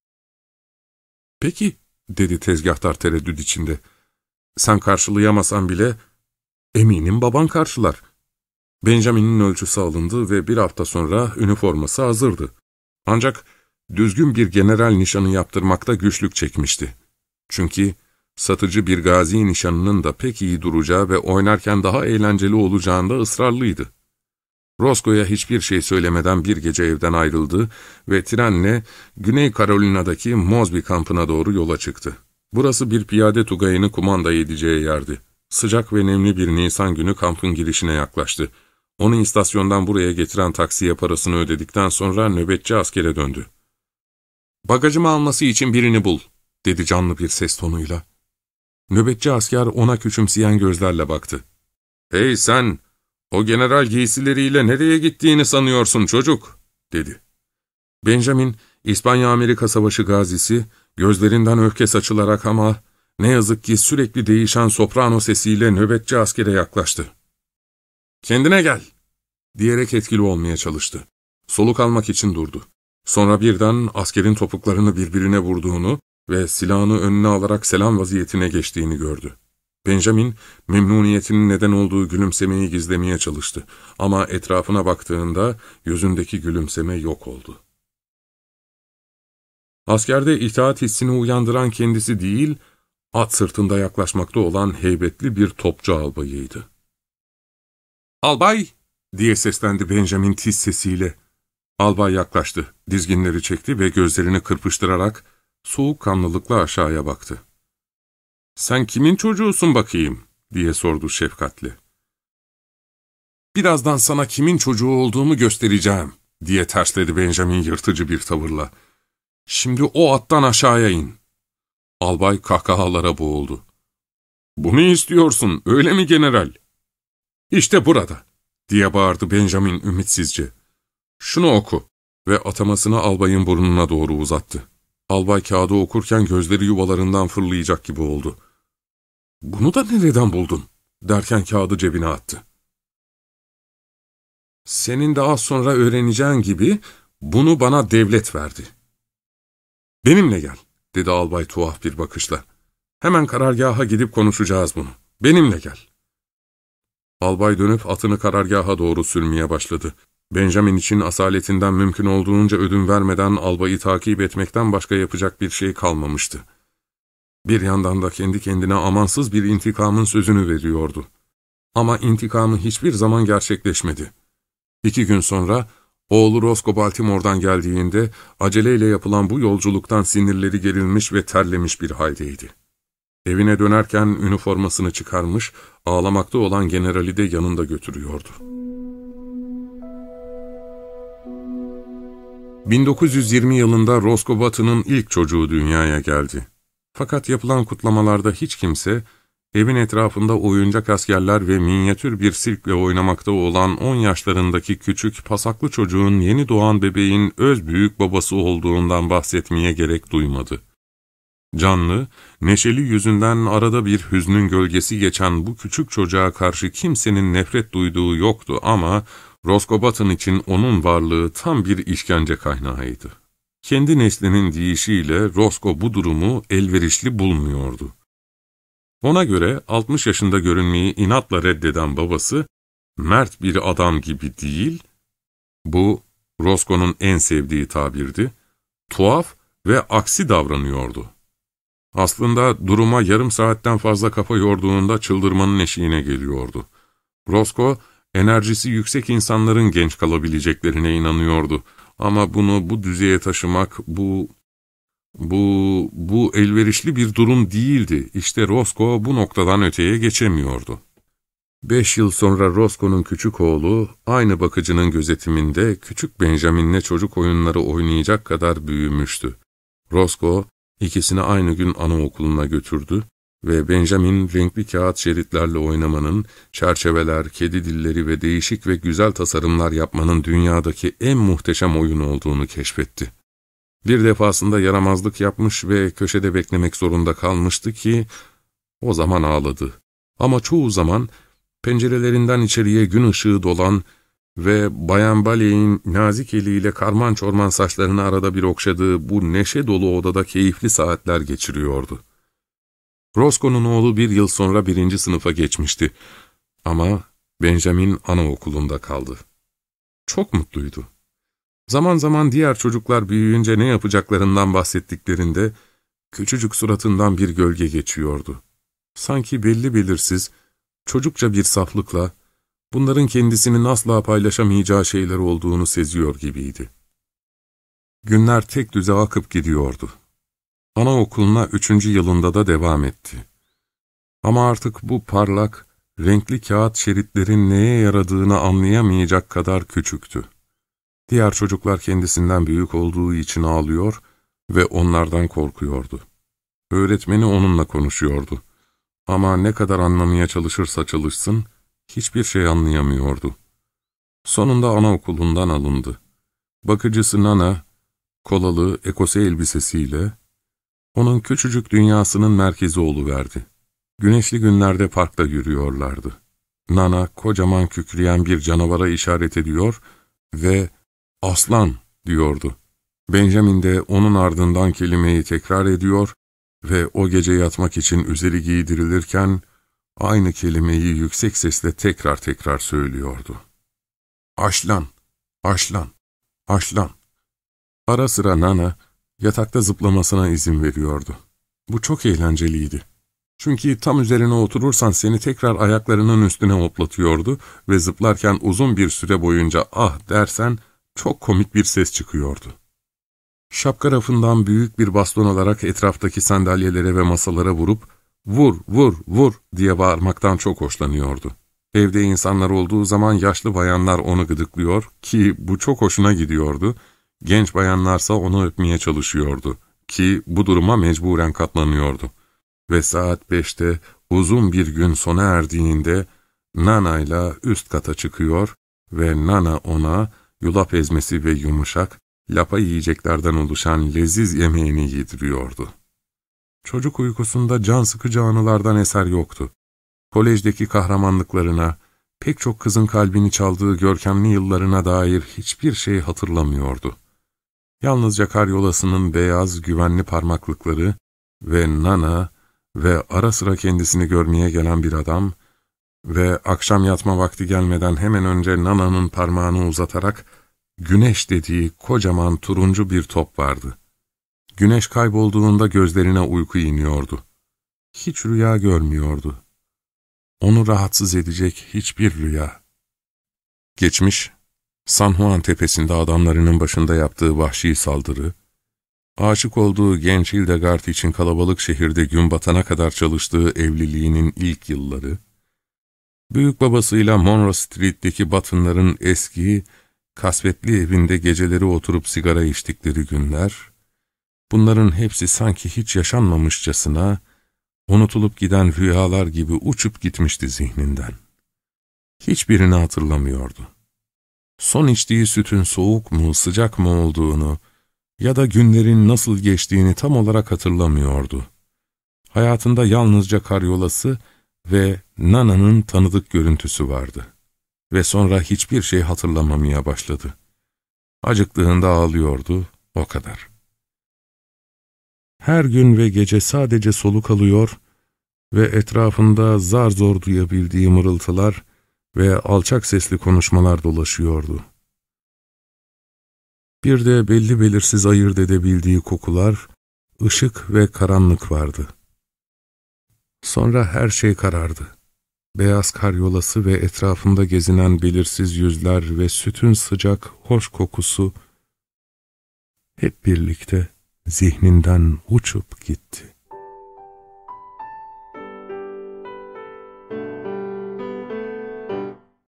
Speaker 1: ''Peki'' dedi tezgahtar tereddüt içinde. ''Sen karşılayamasan bile eminim baban karşılar.'' Benjamin'in ölçüsü alındı ve bir hafta sonra üniforması hazırdı. Ancak düzgün bir general nişanı yaptırmakta güçlük çekmişti. Çünkü satıcı bir gazi nişanının da pek iyi duracağı ve oynarken daha eğlenceli olacağında ısrarlıydı. Roscoe'ya hiçbir şey söylemeden bir gece evden ayrıldı ve trenle Güney Carolina'daki Mosby kampına doğru yola çıktı. Burası bir piyade tugayını kumanda edeceği yerdi. Sıcak ve nemli bir Nisan günü kampın girişine yaklaştı. Onu istasyondan buraya getiren taksiye parasını ödedikten sonra nöbetçi askere döndü. ''Bagajımı alması için birini bul.'' dedi canlı bir ses tonuyla. Nöbetçi asker ona küçümseyen gözlerle baktı. ''Hey sen, o general giysileriyle nereye gittiğini sanıyorsun çocuk?'' dedi. Benjamin, İspanya-Amerika Savaşı gazisi, gözlerinden öfke saçılarak ama ne yazık ki sürekli değişen soprano sesiyle nöbetçi askere yaklaştı. ''Kendine gel!'' diyerek etkili olmaya çalıştı. Soluk almak için durdu. Sonra birden askerin topuklarını birbirine vurduğunu ve silahını önüne alarak selam vaziyetine geçtiğini gördü. Benjamin, memnuniyetinin neden olduğu gülümsemeyi gizlemeye çalıştı ama etrafına baktığında yüzündeki gülümseme yok oldu. Askerde itaat hissini uyandıran kendisi değil, at sırtında yaklaşmakta olan heybetli bir topçu albayıydı. ''Albay!'' diye seslendi Benjamin tiz sesiyle. Albay yaklaştı, dizginleri çekti ve gözlerini kırpıştırarak soğukkanlılıkla aşağıya baktı. ''Sen kimin çocuğusun bakayım?'' diye sordu şefkatle. ''Birazdan sana kimin çocuğu olduğumu göstereceğim.'' diye tersledi Benjamin yırtıcı bir tavırla. ''Şimdi o attan aşağıya in.'' Albay kahkahalara boğuldu. ''Bunu istiyorsun, öyle mi general?'' ''İşte burada!'' diye bağırdı Benjamin ümitsizce. ''Şunu oku.'' ve atamasını albayın burnuna doğru uzattı. Albay kağıdı okurken gözleri yuvalarından fırlayacak gibi oldu. ''Bunu da nereden buldun?'' derken kağıdı cebine attı. ''Senin de az sonra öğreneceğin gibi bunu bana devlet verdi.'' ''Benimle gel.'' dedi albay tuhaf bir bakışla. ''Hemen karargaha gidip konuşacağız bunu. Benimle gel.'' Albay dönüp atını karargaha doğru sürmeye başladı. Benjamin için asaletinden mümkün olduğunca ödün vermeden albayı takip etmekten başka yapacak bir şey kalmamıştı. Bir yandan da kendi kendine amansız bir intikamın sözünü veriyordu. Ama intikamı hiçbir zaman gerçekleşmedi. İki gün sonra oğlu Roscoe Baltimore'dan geldiğinde aceleyle yapılan bu yolculuktan sinirleri gerilmiş ve terlemiş bir haldeydi. Evine dönerken üniformasını çıkarmış, ağlamakta olan generali de yanında götürüyordu. bin dokuz yüz yirmi yılında Roscoe Button'ın ilk çocuğu dünyaya geldi. Fakat yapılan kutlamalarda hiç kimse, evin etrafında oyuncak askerler ve minyatür bir sirkle oynamakta olan on yaşlarındaki küçük, pasaklı çocuğun yeni doğan bebeğin öz büyük babası olduğundan bahsetmeye gerek duymadı. Canlı, neşeli yüzünden arada bir hüznün gölgesi geçen bu küçük çocuğa karşı kimsenin nefret duyduğu yoktu ama Roscoe Button için onun varlığı tam bir işkence kaynağıydı. Kendi neslinin deyişiyle Roscoe bu durumu elverişli bulmuyordu. Ona göre altmış yaşında görünmeyi inatla reddeden babası, mert bir adam gibi değil, bu Roscoe'nun en sevdiği tabirdi, tuhaf ve aksi davranıyordu. Aslında duruma yarım saatten fazla kafa yorduğunda çıldırmanın eşiğine geliyordu. Roscoe, enerjisi yüksek insanların genç kalabileceklerine inanıyordu. Ama bunu bu düzeye taşımak, bu, bu, bu elverişli bir durum değildi. İşte Roscoe bu noktadan öteye geçemiyordu. Beş yıl sonra Roscoe'nun küçük oğlu, aynı bakıcının gözetiminde küçük Benjamin'le çocuk oyunları oynayacak kadar büyümüştü. Roscoe, ikisini aynı gün anaokuluna götürdü ve Benjamin renkli kağıt şeritlerle oynamanın, çerçeveler, kedi dilleri ve değişik ve güzel tasarımlar yapmanın dünyadaki en muhteşem oyun olduğunu keşfetti. Bir defasında yaramazlık yapmış ve köşede beklemek zorunda kalmıştı ki, o zaman ağladı. Ama çoğu zaman pencerelerinden içeriye gün ışığı dolan ve Bayan Baley'in nazik eliyle karman çorman saçlarını arada bir okşadığı bu neşe dolu odada keyifli saatler geçiriyordu. Roscoe'nun oğlu bir yıl sonra birinci sınıfa geçmişti. Ama Benjamin anaokulunda kaldı. Çok mutluydu. Zaman zaman diğer çocuklar büyüyünce ne yapacaklarından bahsettiklerinde, küçücük suratından bir gölge geçiyordu. Sanki belli belirsiz, çocukça bir saflıkla, Bunların kendisinin asla paylaşamayacağı şeyler olduğunu seziyor gibiydi. Günler tek düze akıp gidiyordu. Anaokuluna üçüncü yılında da devam etti. Ama artık bu parlak, renkli kağıt şeritlerin neye yaradığını anlayamayacak kadar küçüktü. Diğer çocuklar kendisinden büyük olduğu için ağlıyor ve onlardan korkuyordu. Öğretmeni onunla konuşuyordu. Ama ne kadar anlamaya çalışırsa çalışsın, hiçbir şey anlayamıyordu. Sonunda anaokulundan alındı. Bakıcısı Nana, kolalı ekose elbisesiyle, onun küçücük dünyasının merkezi oluverdi. Güneşli günlerde parkta yürüyorlardı. Nana, kocaman kükreyen bir canavara işaret ediyor ve "Aslan!" diyordu. Benjamin de onun ardından kelimeyi tekrar ediyor ve o gece yatmak için üzeri giydirilirken aynı kelimeyi yüksek sesle tekrar tekrar söylüyordu. "Aşlan! Aşlan! Aşlan!" Ara sıra Nana, yatakta zıplamasına izin veriyordu. Bu çok eğlenceliydi. Çünkü tam üzerine oturursan seni tekrar ayaklarının üstüne hoplatıyordu ve zıplarken uzun bir süre boyunca "ah" dersen çok komik bir ses çıkıyordu. Şapka rafından büyük bir baston alarak etraftaki sandalyelere ve masalara vurup "vur, vur, vur" diye bağırmaktan çok hoşlanıyordu. Evde insanlar olduğu zaman yaşlı bayanlar onu gıdıklıyor ki bu çok hoşuna gidiyordu. Genç bayanlarsa onu öpmeye çalışıyordu ki bu duruma mecburen katlanıyordu. Ve saat beşte uzun bir gün sona erdiğinde Nana'yla üst kata çıkıyor ve Nana ona yulaf ezmesi ve yumuşak, lapa yiyeceklerden oluşan leziz yemeğini yediriyordu. Çocuk uykusunda can sıkıcı anılardan eser yoktu. Kolejdeki kahramanlıklarına, pek çok kızın kalbini çaldığı görkemli yıllarına dair hiçbir şey hatırlamıyordu. Yalnızca karyolasının beyaz, güvenli parmaklıkları ve Nana ve ara sıra kendisini görmeye gelen bir adam ve akşam yatma vakti gelmeden hemen önce Nana'nın parmağını uzatarak güneş dediği kocaman turuncu bir top vardı. Güneş kaybolduğunda gözlerine uyku iniyordu. Hiç rüya görmüyordu. Onu rahatsız edecek hiçbir rüya. Geçmiş, San Juan tepesinde adamlarının başında yaptığı vahşi saldırı, aşık olduğu genç Hildegard için kalabalık şehirde gün batana kadar çalıştığı evliliğinin ilk yılları, büyük babasıyla Monroe Street'teki Button'ların eski, kasvetli evinde geceleri oturup sigara içtikleri günler, bunların hepsi sanki hiç yaşanmamışçasına, unutulup giden rüyalar gibi uçup gitmişti zihninden. Hiçbirini hatırlamıyordu. Son içtiği sütün soğuk mu, sıcak mı olduğunu ya da günlerin nasıl geçtiğini tam olarak hatırlamıyordu. Hayatında yalnızca karyolası ve Nana'nın tanıdık görüntüsü vardı. Ve sonra hiçbir şey hatırlamamaya başladı. Acıktığında ağlıyordu, o kadar. Her gün ve gece sadece soluk alıyor ve etrafında zar zor duyabildiği mırıltılar ve alçak sesli konuşmalar dolaşıyordu. Bir de belli belirsiz ayırt edebildiği kokular, ışık ve karanlık vardı. Sonra her şey karardı. Beyaz karyolası ve etrafında gezinen belirsiz yüzler ve sütün sıcak, hoş kokusu hep birlikte zihninden uçup gitti.